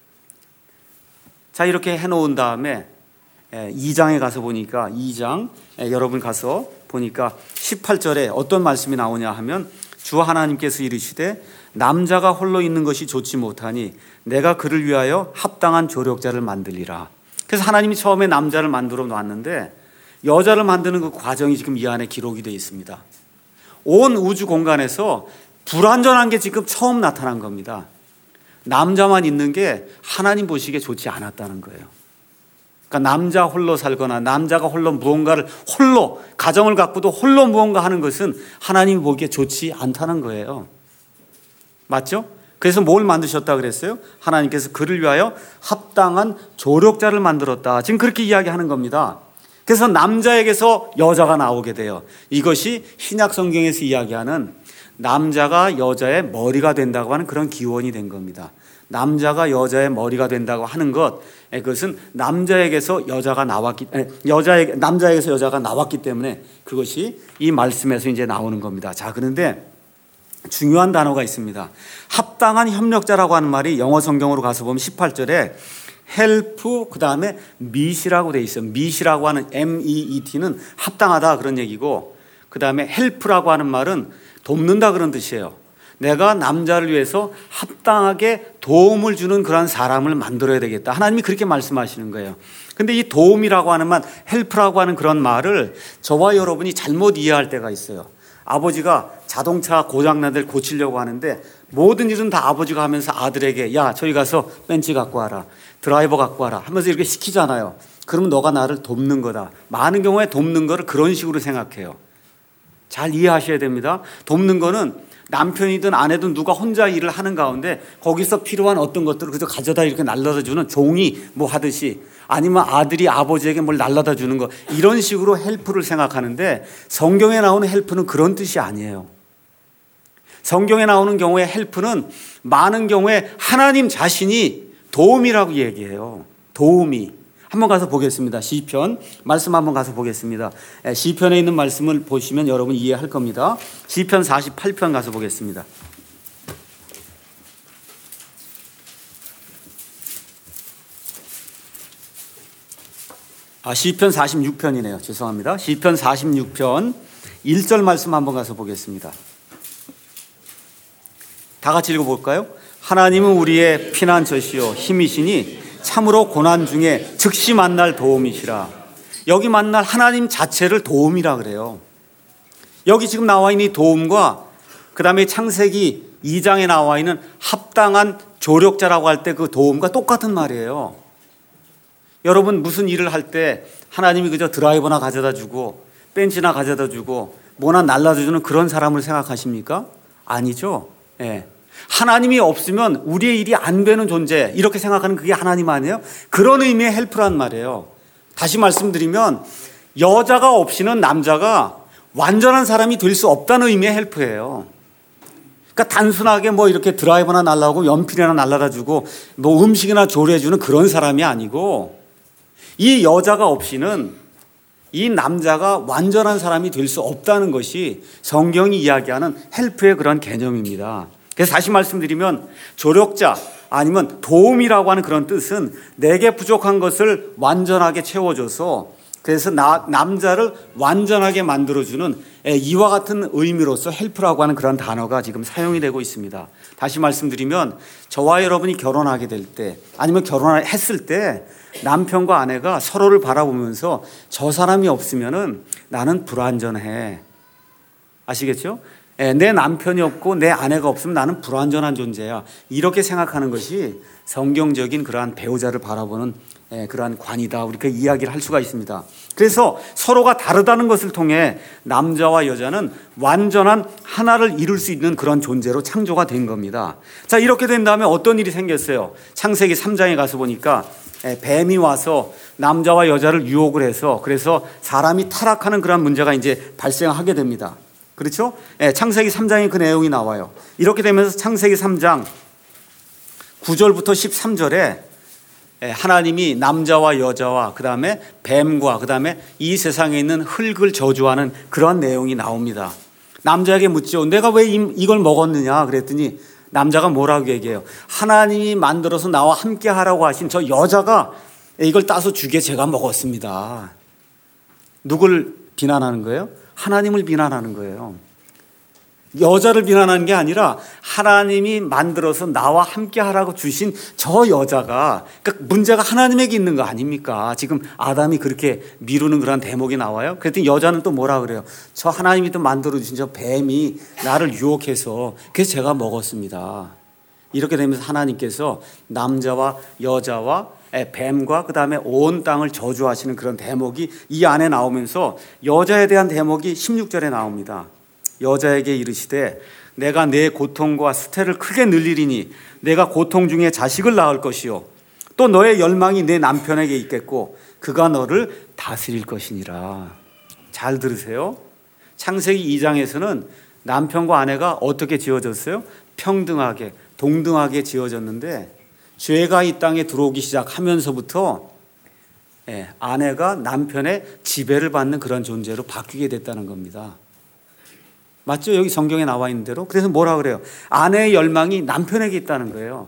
자, 이렇게 해놓은 다음에 2장에 가서 보니까 2장 여러분 가서 보니까 18절에 어떤 말씀이 나오냐 하면, 주 하나님께서 이르시되 남자가 홀로 있는 것이 좋지 못하니 내가 그를 위하여 합당한 조력자를 만들리라. 그래서 하나님이 처음에 남자를 만들어 놨는데 여자를 만드는 그 과정이 지금 이 안에 기록이 되어 있습니다. 온 우주 공간에서 불완전한 게 지금 처음 나타난 겁니다. 남자만 있는 게 하나님 보시기에 좋지 않았다는 거예요. 그러니까 남자 홀로 살거나 남자가 홀로 무언가를 홀로 가정을 갖고도 홀로 무언가 하는 것은 하나님이 보기에 좋지 않다는 거예요. 맞죠? 그래서 뭘 만드셨다 그랬어요? 하나님께서 그를 위하여 합당한 조력자를 만들었다. 지금 그렇게 이야기하는 겁니다. 그래서 남자에게서 여자가 나오게 돼요. 이것이 신약 성경에서 이야기하는 남자가 여자의 머리가 된다고 하는 그런 기원이 된 겁니다. 남자가 여자의 머리가 된다고 하는 것, 그것은 남자에게서 여자가 나왔기 때문에 그것이 이 말씀에서 이제 나오는 겁니다. 자, 그런데 중요한 단어가 있습니다. 합당한 협력자라고 하는 말이 영어 성경으로 가서 보면 18절에 help 그 다음에 meet이라고 돼 있어요. meet이라고 하는 meet는 합당하다 그런 얘기고, 그 다음에 help라고 하는 말은 돕는다 그런 뜻이에요. 내가 남자를 위해서 합당하게 도움을 주는 그런 사람을 만들어야 되겠다. 하나님이 그렇게 말씀하시는 거예요. 근데 이 도움이라고 하는 말, help라고 하는 그런 말을 저와 여러분이 잘못 이해할 때가 있어요. 아버지가 자동차 고장난 데를 고치려고 하는데 모든 일은 다 아버지가 하면서 아들에게, 야, 저기 가서 벤치 갖고 와라, 드라이버 갖고 와라 하면서 이렇게 시키잖아요. 그러면 너가 나를 돕는 거다. 많은 경우에 돕는 거를 그런 식으로 생각해요. 잘 이해하셔야 됩니다. 돕는 거는 남편이든 아내든 누가 혼자 일을 하는 가운데 거기서 필요한 어떤 것들을 그저 가져다 이렇게 날라다 주는, 종이 뭐 하듯이, 아니면 아들이 아버지에게 뭘 날라다 주는 거, 이런 식으로 헬프를 생각하는데 성경에 나오는 헬프는 그런 뜻이 아니에요. 성경에 나오는 경우에 헬프는 많은 경우에 하나님 자신이 도움이라고 얘기해요. 도움이. 한번 가서 보겠습니다. 시편 말씀 한번 가서 보겠습니다. 시편에 있는 말씀을 보시면 여러분 이해할 겁니다. 시편 48편 가서 보겠습니다. 시편 46편이네요. 죄송합니다. 시편 46편 1절 말씀 한번 가서 보겠습니다. 다 같이 읽어볼까요? 하나님은 우리의 피난처시요 힘이시니 참으로 고난 중에 즉시 만날 도움이시라. 여기 만날 하나님 자체를 도움이라 그래요. 여기 지금 나와 있는 이 도움과 그 다음에 창세기 2장에 나와 있는 합당한 조력자라고 할 때 그 도움과 똑같은 말이에요. 여러분 무슨 일을 할 때 하나님이 그저 드라이버나 가져다 주고 벤치나 가져다 주고 뭐나 날라다 주는 그런 사람을 생각하십니까? 아니죠. 예. 하나님이 없으면 우리의 일이 안 되는 존재 이렇게 생각하는 그게 하나님 아니에요? 그런 의미의 헬프란 말이에요. 다시 말씀드리면 여자가 없이는 남자가 완전한 사람이 될 수 없다는 의미의 헬프예요. 그러니까 단순하게 뭐 이렇게 드라이버나 날라오고 연필이나 날라다 주고 뭐 음식이나 조리해 주는 그런 사람이 아니고 이 여자가 없이는 이 남자가 완전한 사람이 될 수 없다는 것이 성경이 이야기하는 헬프의 그런 개념입니다. 그래서 다시 말씀드리면 조력자 아니면 도움이라고 하는 그런 뜻은 내게 부족한 것을 완전하게 채워줘서 그래서 남자를 완전하게 만들어주는 이와 같은 의미로서 헬프라고 하는 그런 단어가 지금 사용이 되고 있습니다. 다시 말씀드리면 저와 여러분이 결혼하게 될 때 아니면 결혼을 했을 때 남편과 아내가 서로를 바라보면서 저 사람이 없으면은 나는 불완전해. 아시겠죠? 내 남편이 없고 내 아내가 없으면 나는 불완전한 존재야. 이렇게 생각하는 것이 성경적인 그러한 배우자를 바라보는 그러한 관이다. 우리가 이야기를 할 수가 있습니다. 그래서 서로가 다르다는 것을 통해 남자와 여자는 완전한 하나를 이룰 수 있는 그런 존재로 창조가 된 겁니다. 자, 이렇게 된 다음에 어떤 일이 생겼어요? 창세기 3장에 가서 보니까 뱀이 와서 남자와 여자를 유혹을 해서 그래서 사람이 타락하는 그런 문제가 이제 발생하게 됩니다. 그렇죠? 창세기 3장에 그 내용이 나와요. 이렇게 되면서 창세기 3장 9절부터 13절에 하나님이 남자와 여자와 그 다음에 뱀과 그 다음에 이 세상에 있는 흙을 저주하는 그런 내용이 나옵니다. 남자에게 묻죠. 내가 왜 이걸 먹었느냐 그랬더니 남자가 뭐라고 얘기해요? 하나님이 만들어서 나와 함께 하라고 하신 저 여자가 이걸 따서 주게 제가 먹었습니다. 누굴 비난하는 거예요? 하나님을 비난하는 거예요. 여자를 비난하는 게 아니라 하나님이 만들어서 나와 함께 하라고 주신 저 여자가, 그러니까 문제가 하나님에게 있는 거 아닙니까? 지금 아담이 그렇게 미루는 그런 대목이 나와요. 그랬더니 여자는 또 뭐라 그래요? 저 하나님이 또 만들어 주신 저 뱀이 나를 유혹해서 그래서 제가 먹었습니다. 이렇게 되면서 하나님께서 남자와 여자와 뱀과 그 다음에 온 땅을 저주하시는 그런 대목이 이 안에 나오면서 여자에 대한 대목이 16절에 나옵니다. 여자에게 이르시되 내가 내 고통과 수태를 크게 늘리리니 내가 고통 중에 자식을 낳을 것이요 또 너의 열망이 내 남편에게 있겠고 그가 너를 다스릴 것이니라. 잘 들으세요. 창세기 2장에서는 남편과 아내가 어떻게 지어졌어요? 평등하게 동등하게 지어졌는데 죄가 이 땅에 들어오기 시작하면서부터 아내가 남편의 지배를 받는 그런 존재로 바뀌게 됐다는 겁니다. 맞죠? 여기 성경에 나와 있는 대로. 그래서 뭐라 그래요? 아내의 열망이 남편에게 있다는 거예요.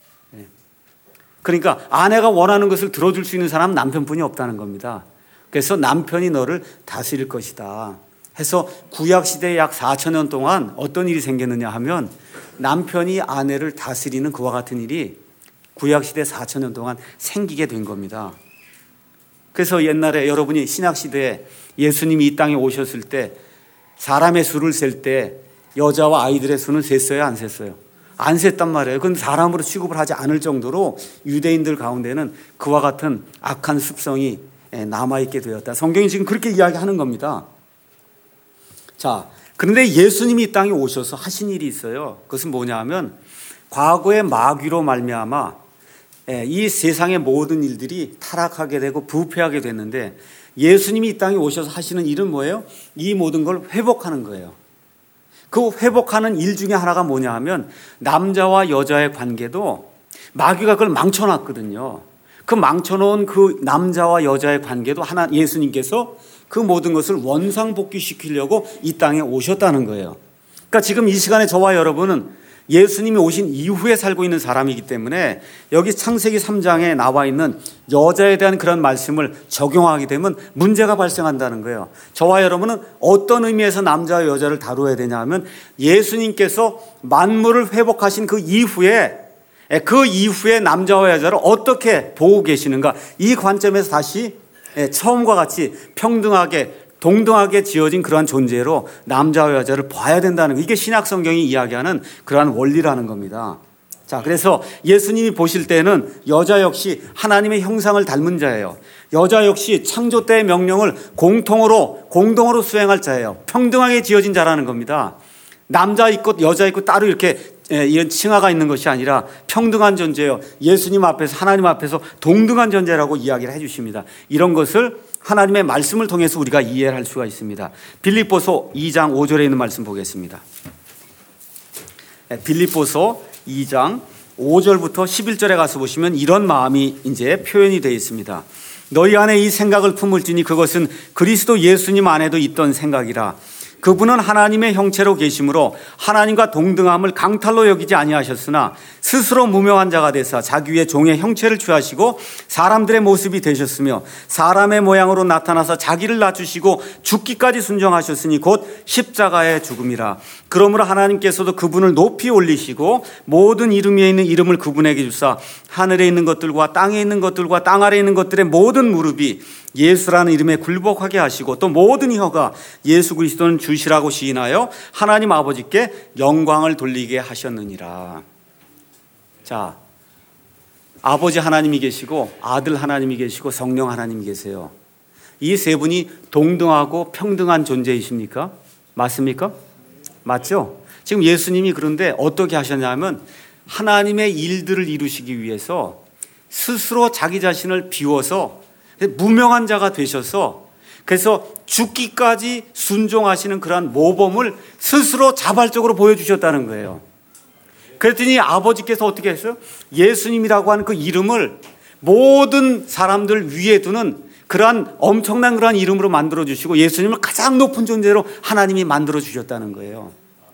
그러니까 아내가 원하는 것을 들어줄 수 있는 사람은 남편뿐이 없다는 겁니다. 그래서 남편이 너를 다스릴 것이다 해서 구약시대에 약 4,000년 동안 어떤 일이 생겼느냐 하면 남편이 아내를 다스리는 그와 같은 일이 구약시대 4,000년 동안 생기게 된 겁니다. 그래서 옛날에 여러분이 신약시대에 예수님이 이 땅에 오셨을 때 사람의 수를 셀 때 여자와 아이들의 수는 셌어요? 안 셌어요? 안 셌단 말이에요. 그건 사람으로 취급을 하지 않을 정도로 유대인들 가운데는 그와 같은 악한 습성이 남아있게 되었다. 성경이 지금 그렇게 이야기하는 겁니다. 자, 그런데 예수님이 이 땅에 오셔서 하신 일이 있어요. 그것은 뭐냐 하면 과거의 마귀로 말미암아 이 세상의 모든 일들이 타락하게 되고 부패하게 됐는데 예수님이 이 땅에 오셔서 하시는 일은 뭐예요? 이 모든 걸 회복하는 거예요. 그 회복하는 일 중에 하나가 뭐냐 하면 남자와 여자의 관계도 마귀가 그걸 망쳐놨거든요. 그 망쳐놓은 그 남자와 여자의 관계도 예수님께서 그 모든 것을 원상복귀시키려고 이 땅에 오셨다는 거예요. 그러니까 지금 이 시간에 저와 여러분은 예수님이 오신 이후에 살고 있는 사람이기 때문에 여기 창세기 3장에 나와 있는 여자에 대한 그런 말씀을 적용하게 되면 문제가 발생한다는 거예요. 저와 여러분은 어떤 의미에서 남자와 여자를 다루어야 되냐 하면 예수님께서 만물을 회복하신 그 이후에 남자와 여자를 어떻게 보고 계시는가, 이 관점에서 다시 처음과 같이 평등하게 동등하게 지어진 그러한 존재로 남자와 여자를 봐야 된다는 거, 이게 신약 성경이 이야기하는 그러한 원리라는 겁니다. 자, 그래서 예수님이 보실 때는 여자 역시 하나님의 형상을 닮은 자예요. 여자 역시 창조 때의 명령을 공동으로 수행할 자예요. 평등하게 지어진 자라는 겁니다. 남자 있고 여자 있고 따로 이렇게 이런 칭하가 있는 것이 아니라 평등한 존재예요. 예수님 앞에서, 하나님 앞에서 동등한 존재라고 이야기를 해 주십니다. 이런 것을 하나님의 말씀을 통해서 우리가 이해를 할 수가 있습니다. 빌립보서 2장 5절에 있는 말씀 보겠습니다. 빌립보서 2장 5절부터 11절에 가서 보시면 이런 마음이 이제 표현이 되어 있습니다. 너희 안에 이 생각을 품을지니 그것은 그리스도 예수님 안에도 있던 생각이라. 그분은 하나님의 형체로 계심으로 하나님과 동등함을 강탈로 여기지 아니하셨으나 스스로 무명한 자가 되사 자기 위에 종의 형체를 취하시고 사람들의 모습이 되셨으며 사람의 모양으로 나타나서 자기를 낮추시고 죽기까지 순종하셨으니 곧 십자가의 죽음이라. 그러므로 하나님께서도 그분을 높이 올리시고 모든 이름 위에 있는 이름을 그분에게 주사 하늘에 있는 것들과 땅에 있는 것들과 땅 아래에 있는 것들의 모든 무릎이 예수라는 이름에 굴복하게 하시고 또 모든 혀가 예수 그리스도는 주시라고 시인하여 하나님 아버지께 영광을 돌리게 하셨느니라. 자, 아버지 하나님이 계시고 아들 하나님이 계시고 성령 하나님이 계세요. 이 세 분이 동등하고 평등한 존재이십니까? 맞습니까? 맞죠? 지금 예수님이 그런데 어떻게 하셨냐면 하나님의 일들을 이루시기 위해서 스스로 자기 자신을 비워서 무명한 자가 되셔서 그래서 죽기까지 순종하시는 그러한 모범을 스스로 자발적으로 보여주셨다는 거예요. 그랬더니 아버지께서 어떻게 했어요? 예수님이라고 하는 그 이름을 모든 사람들 위에 두는 그러한 엄청난 그러한 이름으로 만들어주시고 예수님을 가장 높은 존재로 하나님이 만들어주셨다는 거예요.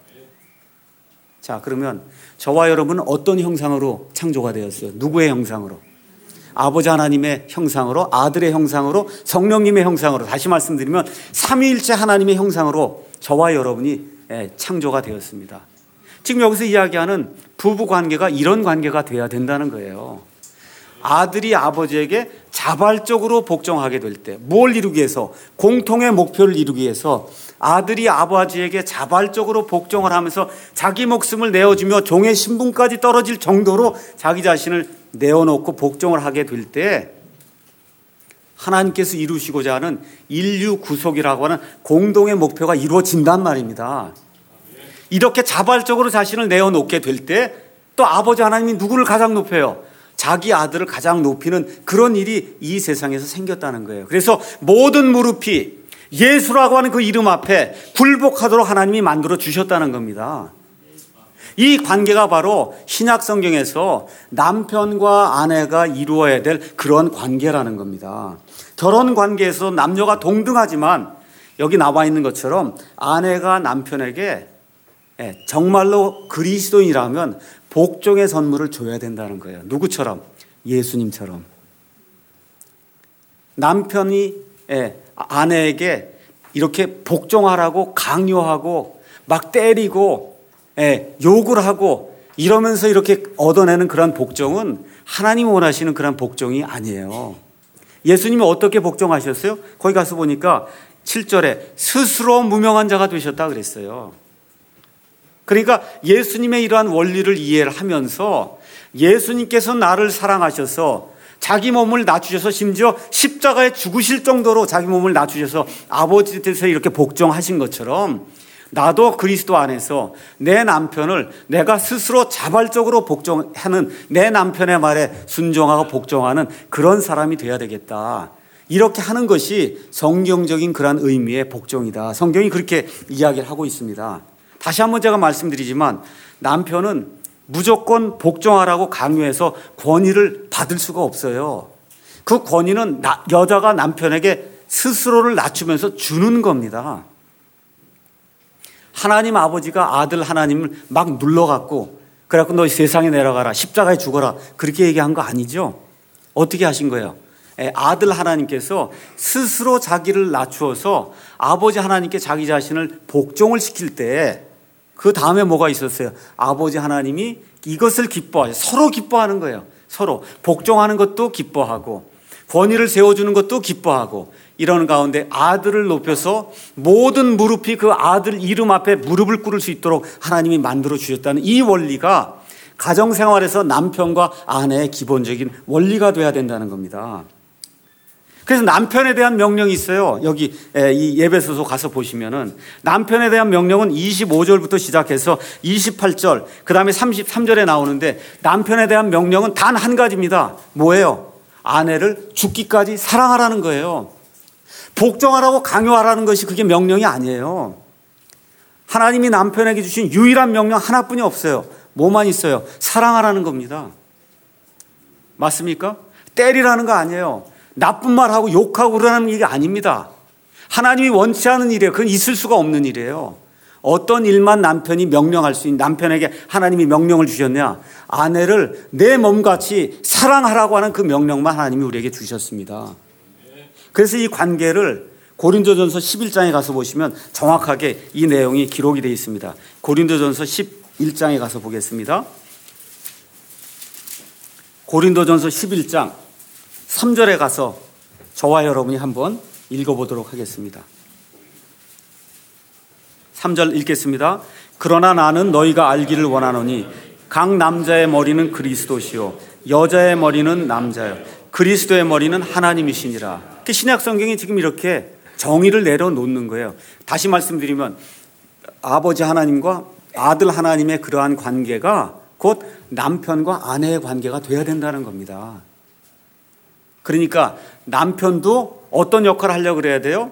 자, 그러면 저와 여러분은 어떤 형상으로 창조가 되었어요? 누구의 형상으로? 아버지 하나님의 형상으로, 아들의 형상으로, 성령님의 형상으로, 다시 말씀드리면 삼위일체 하나님의 형상으로 저와 여러분이 창조가 되었습니다. 지금 여기서 이야기하는 부부 관계가 이런 관계가 돼야 된다는 거예요. 아들이 아버지에게 자발적으로 복종하게 될 때, 뭘 이루기 위해서? 공통의 목표를 이루기 위해서 아들이 아버지에게 자발적으로 복종을 하면서 자기 목숨을 내어주며 종의 신분까지 떨어질 정도로 자기 자신을 내어놓고 복종을 하게 될 때 하나님께서 이루시고자 하는 인류 구속이라고 하는 공동의 목표가 이루어진단 말입니다. 이렇게 자발적으로 자신을 내어놓게 될 때 또 아버지 하나님이 누구를 가장 높여요? 자기 아들을 가장 높이는 그런 일이 이 세상에서 생겼다는 거예요. 그래서 모든 무릎이 예수라고 하는 그 이름 앞에 굴복하도록 하나님이 만들어 주셨다는 겁니다. 이 관계가 바로 신약 성경에서 남편과 아내가 이루어야 될 그런 관계라는 겁니다. 결혼 관계에서 남녀가 동등하지만 여기 나와 있는 것처럼 아내가 남편에게 정말로 그리스도인이라면 복종의 선물을 줘야 된다는 거예요. 누구처럼? 예수님처럼. 남편이 아내에게 이렇게 복종하라고 강요하고 막 때리고 욕을 하고 이러면서 이렇게 얻어내는 그런 복종은 하나님이 원하시는 그런 복종이 아니에요. 예수님이 어떻게 복종하셨어요? 거기 가서 보니까 7절에 스스로 무명한 자가 되셨다 그랬어요. 그러니까 예수님의 이러한 원리를 이해를 하면서 예수님께서 나를 사랑하셔서 자기 몸을 낮추셔서 심지어 십자가에 죽으실 정도로 자기 몸을 낮추셔서 아버지 뜻에 이렇게 복종하신 것처럼 나도 그리스도 안에서 내 남편을 내가 스스로 자발적으로 복종하는, 내 남편의 말에 순종하고 복종하는 그런 사람이 되어야 되겠다. 이렇게 하는 것이 성경적인 그런 의미의 복종이다. 성경이 그렇게 이야기를 하고 있습니다. 다시 한번 제가 말씀드리지만 남편은 무조건 복종하라고 강요해서 권위를 받을 수가 없어요. 그 권위는 여자가 남편에게 스스로를 낮추면서 주는 겁니다. 하나님 아버지가 아들 하나님을 막 눌러갖고 그래갖고 너 세상에 내려가라, 십자가에 죽어라, 그렇게 얘기한 거 아니죠. 어떻게 하신 거예요? 아들 하나님께서 스스로 자기를 낮추어서 아버지 하나님께 자기 자신을 복종을 시킬 때 그 다음에 뭐가 있었어요? 아버지 하나님이 이것을 기뻐하셔. 서로 기뻐하는 거예요. 서로 복종하는 것도 기뻐하고 권위를 세워주는 것도 기뻐하고, 이런 가운데 아들을 높여서 모든 무릎이 그 아들 이름 앞에 무릎을 꿇을 수 있도록 하나님이 만들어 주셨다는 이 원리가 가정생활에서 남편과 아내의 기본적인 원리가 돼야 된다는 겁니다. 그래서 남편에 대한 명령이 있어요. 여기 이 예배소서 가서 보시면은 남편에 대한 명령은 25절부터 시작해서 28절, 그 다음에 33절에 나오는데 남편에 대한 명령은 단 한 가지입니다. 뭐예요? 아내를 죽기까지 사랑하라는 거예요. 복종하라고 강요하라는 것이 그게 명령이 아니에요. 하나님이 남편에게 주신 유일한 명령 하나뿐이 없어요. 뭐만 있어요? 사랑하라는 겁니다. 맞습니까? 때리라는 거 아니에요. 나쁜 말하고 욕하고 그러는 일이 아닙니다. 하나님이 원치 않은 일이에요. 그건 있을 수가 없는 일이에요. 어떤 일만 남편이 명령할 수 있는, 남편에게 하나님이 명령을 주셨냐? 아내를 내 몸같이 사랑하라고 하는 그 명령만 하나님이 우리에게 주셨습니다. 그래서 이 관계를 고린도전서 11장에 가서 보시면 정확하게 이 내용이 기록이 되어 있습니다. 고린도전서 11장에 가서 보겠습니다. 고린도전서 11장 3절에 가서 저와 여러분이 한번 읽어보도록 하겠습니다. 3절 읽겠습니다. 그러나 나는 너희가 알기를 원하노니 각 남자의 머리는 그리스도시요 여자의 머리는 남자요 그리스도의 머리는 하나님이시니라. 신약 성경이 지금 이렇게 정의를 내려놓는 거예요. 다시 말씀드리면 아버지 하나님과 아들 하나님의 그러한 관계가 곧 남편과 아내의 관계가 돼야 된다는 겁니다. 그러니까 남편도 어떤 역할을 하려고 그래야 돼요?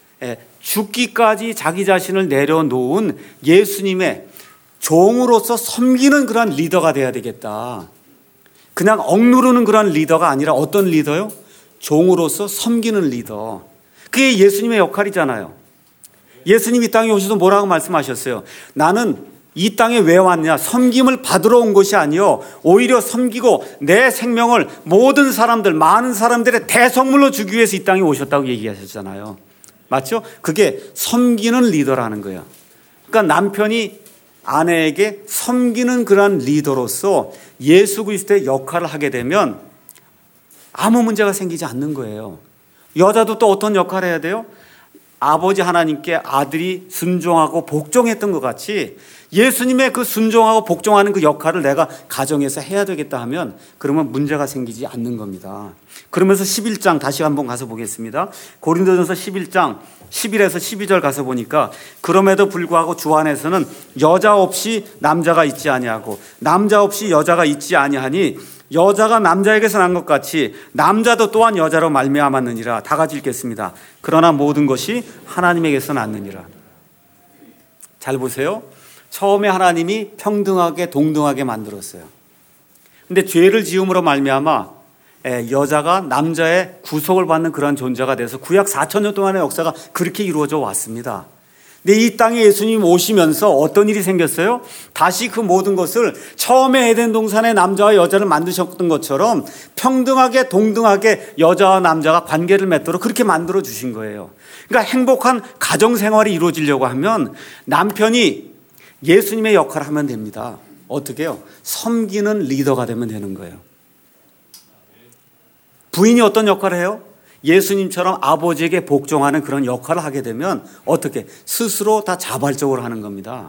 죽기까지 자기 자신을 내려놓은 예수님의 종으로서 섬기는 그런 리더가 돼야 되겠다. 그냥 억누르는 그런 리더가 아니라 어떤 리더요? 종으로서 섬기는 리더. 그게 예수님의 역할이잖아요. 예수님이 이 땅에 오셔서 뭐라고 말씀하셨어요? 나는 이 땅에 왜 왔냐? 섬김을 받으러 온 것이 아니요 오히려 섬기고 내 생명을 모든 사람들, 많은 사람들의 대성물로 주기 위해서 이 땅에 오셨다고 얘기하셨잖아요. 맞죠? 그게 섬기는 리더라는 거예요. 그러니까 남편이 아내에게 섬기는 그런 리더로서 예수 그리스도의 역할을 하게 되면 아무 문제가 생기지 않는 거예요. 여자도 또 어떤 역할을 해야 돼요? 아버지 하나님께 아들이 순종하고 복종했던 것 같이 예수님의 그 순종하고 복종하는 그 역할을 내가 가정에서 해야 되겠다 하면 그러면 문제가 생기지 않는 겁니다. 그러면서 11장 다시 한번 가서 보겠습니다. 고린도전서 11장 11에서 12절 가서 보니까 그럼에도 불구하고 주 안에서는 여자 없이 남자가 있지 아니하고 남자 없이 여자가 있지 아니하니 여자가 남자에게서 난 것 같이 남자도 또한 여자로 말미암았느니라. 다 같이 읽겠습니다. 그러나 모든 것이 하나님에게서 났느니라. 잘 보세요. 처음에 하나님이 평등하게 동등하게 만들었어요. 근데 죄를 지음으로 말미암아 여자가 남자의 구속을 받는 그런 존재가 돼서 구약 4,000년 동안의 역사가 그렇게 이루어져 왔습니다. 근데 이 땅에 예수님 오시면서 어떤 일이 생겼어요? 다시 그 모든 것을 처음에 에덴 동산에 남자와 여자를 만드셨던 것처럼 평등하게 동등하게 여자와 남자가 관계를 맺도록 그렇게 만들어 주신 거예요. 그러니까 행복한 가정 생활이 이루어지려고 하면 남편이 예수님의 역할을 하면 됩니다. 어떻게 해요? 섬기는 리더가 되면 되는 거예요. 부인이 어떤 역할을 해요? 예수님처럼 아버지에게 복종하는 그런 역할을 하게 되면 어떻게? 스스로 다 자발적으로 하는 겁니다.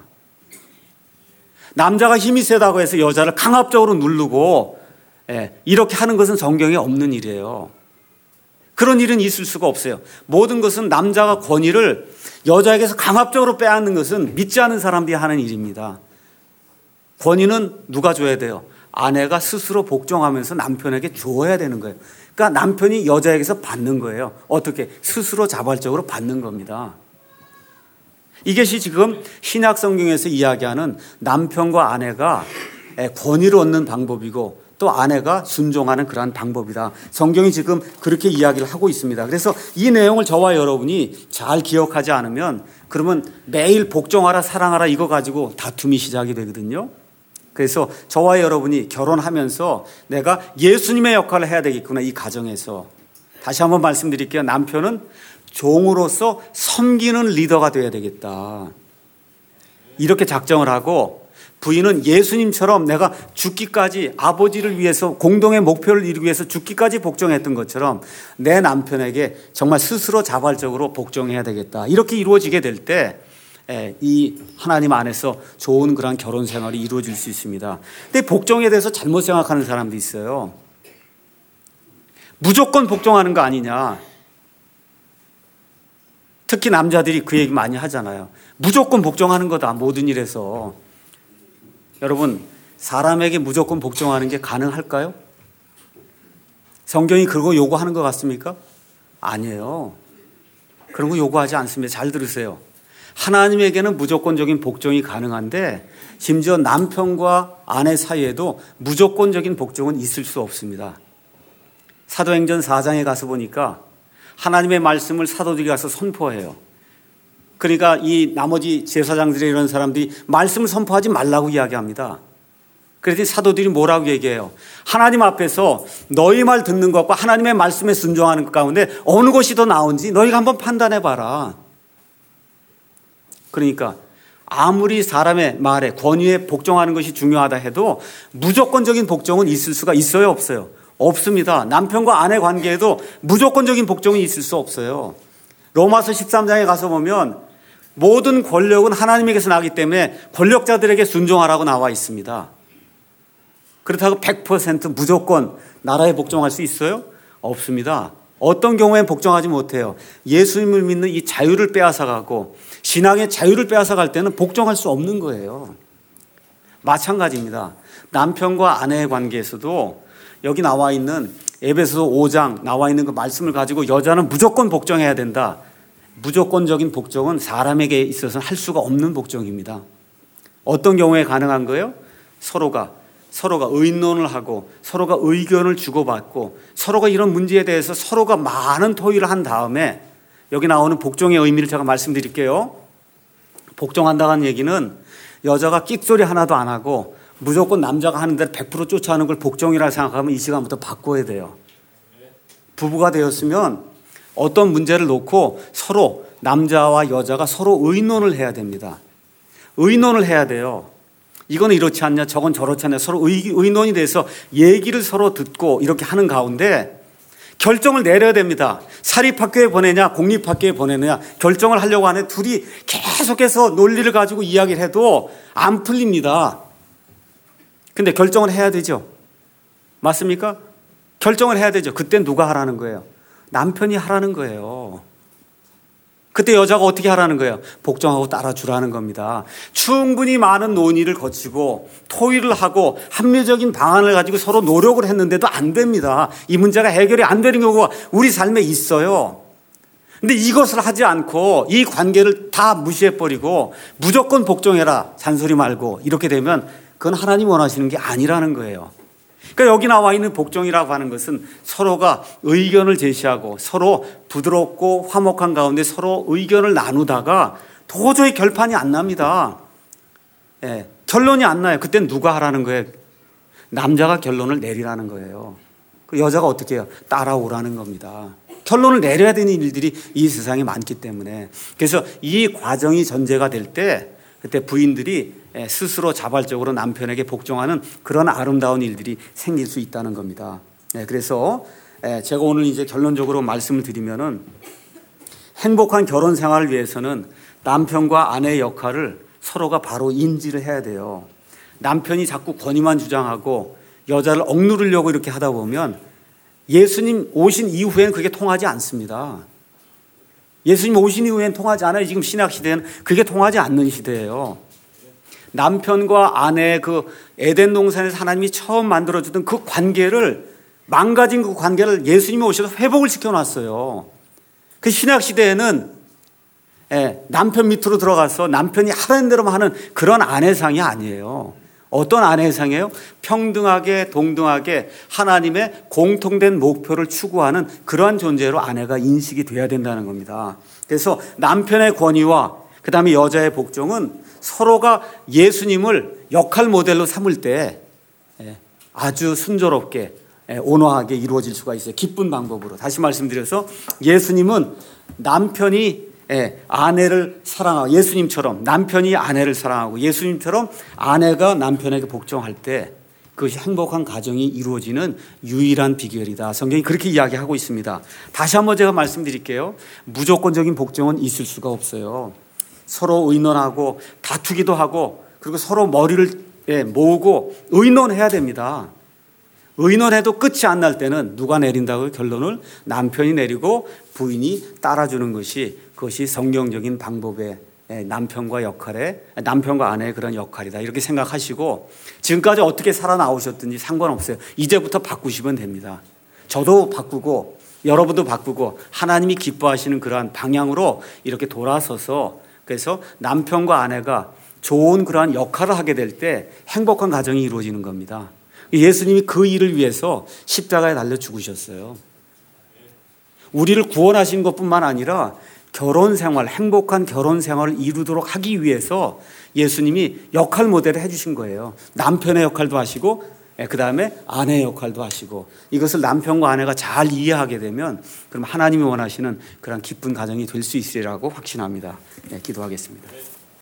남자가 힘이 세다고 해서 여자를 강압적으로 누르고 이렇게 하는 것은 성경에 없는 일이에요. 그런 일은 있을 수가 없어요. 모든 것은 남자가 권위를 여자에게서 강압적으로 빼앗는 것은 믿지 않은 사람들이 하는 일입니다. 권위는 누가 줘야 돼요? 아내가 스스로 복종하면서 남편에게 주어야 되는 거예요. 그러니까 남편이 여자에게서 받는 거예요. 어떻게? 스스로 자발적으로 받는 겁니다. 이것이 지금 신약 성경에서 이야기하는 남편과 아내가 권위를 얻는 방법이고 또 아내가 순종하는 그러한 방법이다. 성경이 지금 그렇게 이야기를 하고 있습니다. 그래서 이 내용을 저와 여러분이 잘 기억하지 않으면 그러면 매일 복종하라 사랑하라 이거 가지고 다툼이 시작이 되거든요. 그래서 저와 여러분이 결혼하면서 내가 예수님의 역할을 해야 되겠구나. 이 가정에서 다시 한번 말씀드릴게요. 남편은 종으로서 섬기는 리더가 되어야 되겠다. 이렇게 작정을 하고 부인은 예수님처럼 내가 죽기까지 아버지를 위해서 공동의 목표를 이루기 위해서 죽기까지 복종했던 것처럼 내 남편에게 정말 스스로 자발적으로 복종해야 되겠다. 이렇게 이루어지게 될 때 이 하나님 안에서 좋은 그런 결혼 생활이 이루어질 수 있습니다. 근데 복종에 대해서 잘못 생각하는 사람도 있어요. 무조건 복종하는 거 아니냐. 특히 남자들이 그 얘기 많이 하잖아요. 무조건 복종하는 거다. 모든 일에서. 여러분, 사람에게 무조건 복종하는 게 가능할까요? 성경이 그거 요구하는 것 같습니까? 아니에요. 그런 거 요구하지 않습니다. 잘 들으세요. 하나님에게는 무조건적인 복종이 가능한데 심지어 남편과 아내 사이에도 무조건적인 복종은 있을 수 없습니다. 사도행전 4장에 가서 보니까 하나님의 말씀을 사도들이 가서 선포해요. 그러니까 이 나머지 제사장들이 이런 사람들이 말씀을 선포하지 말라고 이야기합니다. 그랬더니 사도들이 뭐라고 얘기해요? 하나님 앞에서 너희 말 듣는 것과 하나님의 말씀에 순종하는 것 가운데 어느 것이 더 나은지 너희가 한번 판단해 봐라. 그러니까 아무리 사람의 말에 권위에 복종하는 것이 중요하다 해도 무조건적인 복종은 있을 수가 있어요, 없어요? 없습니다. 남편과 아내 관계에도 무조건적인 복종이 있을 수 없어요. 로마서 13장에 가서 보면 모든 권력은 하나님에게서 나기 때문에 권력자들에게 순종하라고 나와 있습니다. 그렇다고 100% 무조건 나라에 복종할 수 있어요? 없습니다. 어떤 경우엔 복종하지 못해요. 예수님을 믿는 이 자유를 빼앗아가고 신앙의 자유를 빼앗아갈 때는 복종할 수 없는 거예요. 마찬가지입니다. 남편과 아내의 관계에서도 여기 나와 있는 에베소서 5장 나와 있는 그 말씀을 가지고 여자는 무조건 복종해야 된다. 무조건적인 복종은 사람에게 있어서는 할 수가 없는 복종입니다. 어떤 경우에 가능한 거예요? 서로가 의논을 하고 서로가 의견을 주고받고 서로가 이런 문제에 대해서 서로가 많은 토의를 한 다음에 여기 나오는 복종의 의미를 제가 말씀드릴게요. 복종한다는 얘기는 여자가 끽소리 하나도 안 하고 무조건 남자가 하는 대로 100% 쫓아가는 걸 복종이라고 생각하면 이 시간부터 바꿔야 돼요. 부부가 되었으면 어떤 문제를 놓고 서로 남자와 여자가 서로 의논을 해야 됩니다. 의논을 해야 돼요. 이건 이렇지 않냐, 저건 저렇지 않냐, 서로 의논이 돼서 얘기를 서로 듣고 이렇게 하는 가운데 결정을 내려야 됩니다. 사립학교에 보내냐, 공립학교에 보내느냐 결정을 하려고 하는 둘이 계속해서 논리를 가지고 이야기를 해도 안 풀립니다. 근데 결정을 해야 되죠. 맞습니까? 결정을 해야 되죠. 그때 누가 하라는 거예요? 남편이 하라는 거예요. 그때 여자가 어떻게 하라는 거예요? 복종하고 따라주라는 겁니다. 충분히 많은 논의를 거치고 토의를 하고 합리적인 방안을 가지고 서로 노력을 했는데도 안 됩니다. 이 문제가 해결이 안 되는 경우가 우리 삶에 있어요. 근데 이것을 하지 않고 이 관계를 다 무시해버리고 무조건 복종해라 잔소리 말고 이렇게 되면 그건 하나님 원하시는 게 아니라는 거예요. 그러니까 여기 나와 있는 복종이라고 하는 것은 서로가 의견을 제시하고 서로 부드럽고 화목한 가운데 서로 의견을 나누다가 도저히 결판이 안 납니다. 결론이 안 나요. 그땐 누가 하라는 거예요? 남자가 결론을 내리라는 거예요. 그 여자가 어떻게 해요? 따라오라는 겁니다. 결론을 내려야 되는 일들이 이 세상에 많기 때문에. 그래서 이 과정이 전제가 될 때 그때 부인들이 스스로 자발적으로 남편에게 복종하는 그런 아름다운 일들이 생길 수 있다는 겁니다. 그래서 제가 오늘 이제 결론적으로 말씀을 드리면은 행복한 결혼 생활을 위해서는 남편과 아내의 역할을 서로가 바로 인지를 해야 돼요. 남편이 자꾸 권위만 주장하고 여자를 억누르려고 이렇게 하다 보면 예수님 오신 이후에는 그게 통하지 않습니다. 예수님 오신 이후에는 통하지 않아요. 지금 신약 시대는 그게 통하지 않는 시대예요. 남편과 아내의 그 에덴 동산에서 하나님이 처음 만들어주던 그 관계를 망가진 그 관계를 예수님이 오셔서 회복을 시켜놨어요. 그 신약 시대에는 남편 밑으로 들어가서 남편이 하라는 대로만 하는 그런 아내상이 아니에요. 어떤 아내의 상이에요? 평등하게 동등하게 하나님의 공통된 목표를 추구하는 그러한 존재로 아내가 인식이 돼야 된다는 겁니다. 그래서 남편의 권위와 그다음에 여자의 복종은 서로가 예수님을 역할 모델로 삼을 때 아주 순조롭게 온화하게 이루어질 수가 있어요. 기쁜 방법으로. 다시 말씀드려서 예수님은 남편이 아내를 사랑하고 예수님처럼 남편이 아내를 사랑하고 예수님처럼 아내가 남편에게 복종할 때 그것이 행복한 가정이 이루어지는 유일한 비결이다. 성경이 그렇게 이야기하고 있습니다. 다시 한번 제가 말씀드릴게요. 무조건적인 복종은 있을 수가 없어요. 서로 의논하고 다투기도 하고 그리고 서로 머리를 모으고 의논해야 됩니다. 의논해도 끝이 안 날 때는 누가 내린다고 결론을 남편이 내리고 부인이 따라주는 것이 그것이 성경적인 방법의 남편과 아내의 그런 역할이다. 이렇게 생각하시고 지금까지 어떻게 살아나오셨든지 상관없어요. 이제부터 바꾸시면 됩니다. 저도 바꾸고 여러분도 바꾸고 하나님이 기뻐하시는 그러한 방향으로 이렇게 돌아서서 그래서 남편과 아내가 좋은 그러한 역할을 하게 될 때 행복한 가정이 이루어지는 겁니다. 예수님이 그 일을 위해서 십자가에 달려 죽으셨어요. 우리를 구원하신 것뿐만 아니라 결혼 생활, 행복한 결혼 생활을 이루도록 하기 위해서 예수님이 역할 모델을 해주신 거예요. 남편의 역할도 하시고 그 다음에 아내의 역할도 하시고 이것을 남편과 아내가 잘 이해하게 되면 그럼 하나님이 원하시는 그런 기쁜 가정이 될 수 있으리라고 확신합니다. 기도하겠습니다.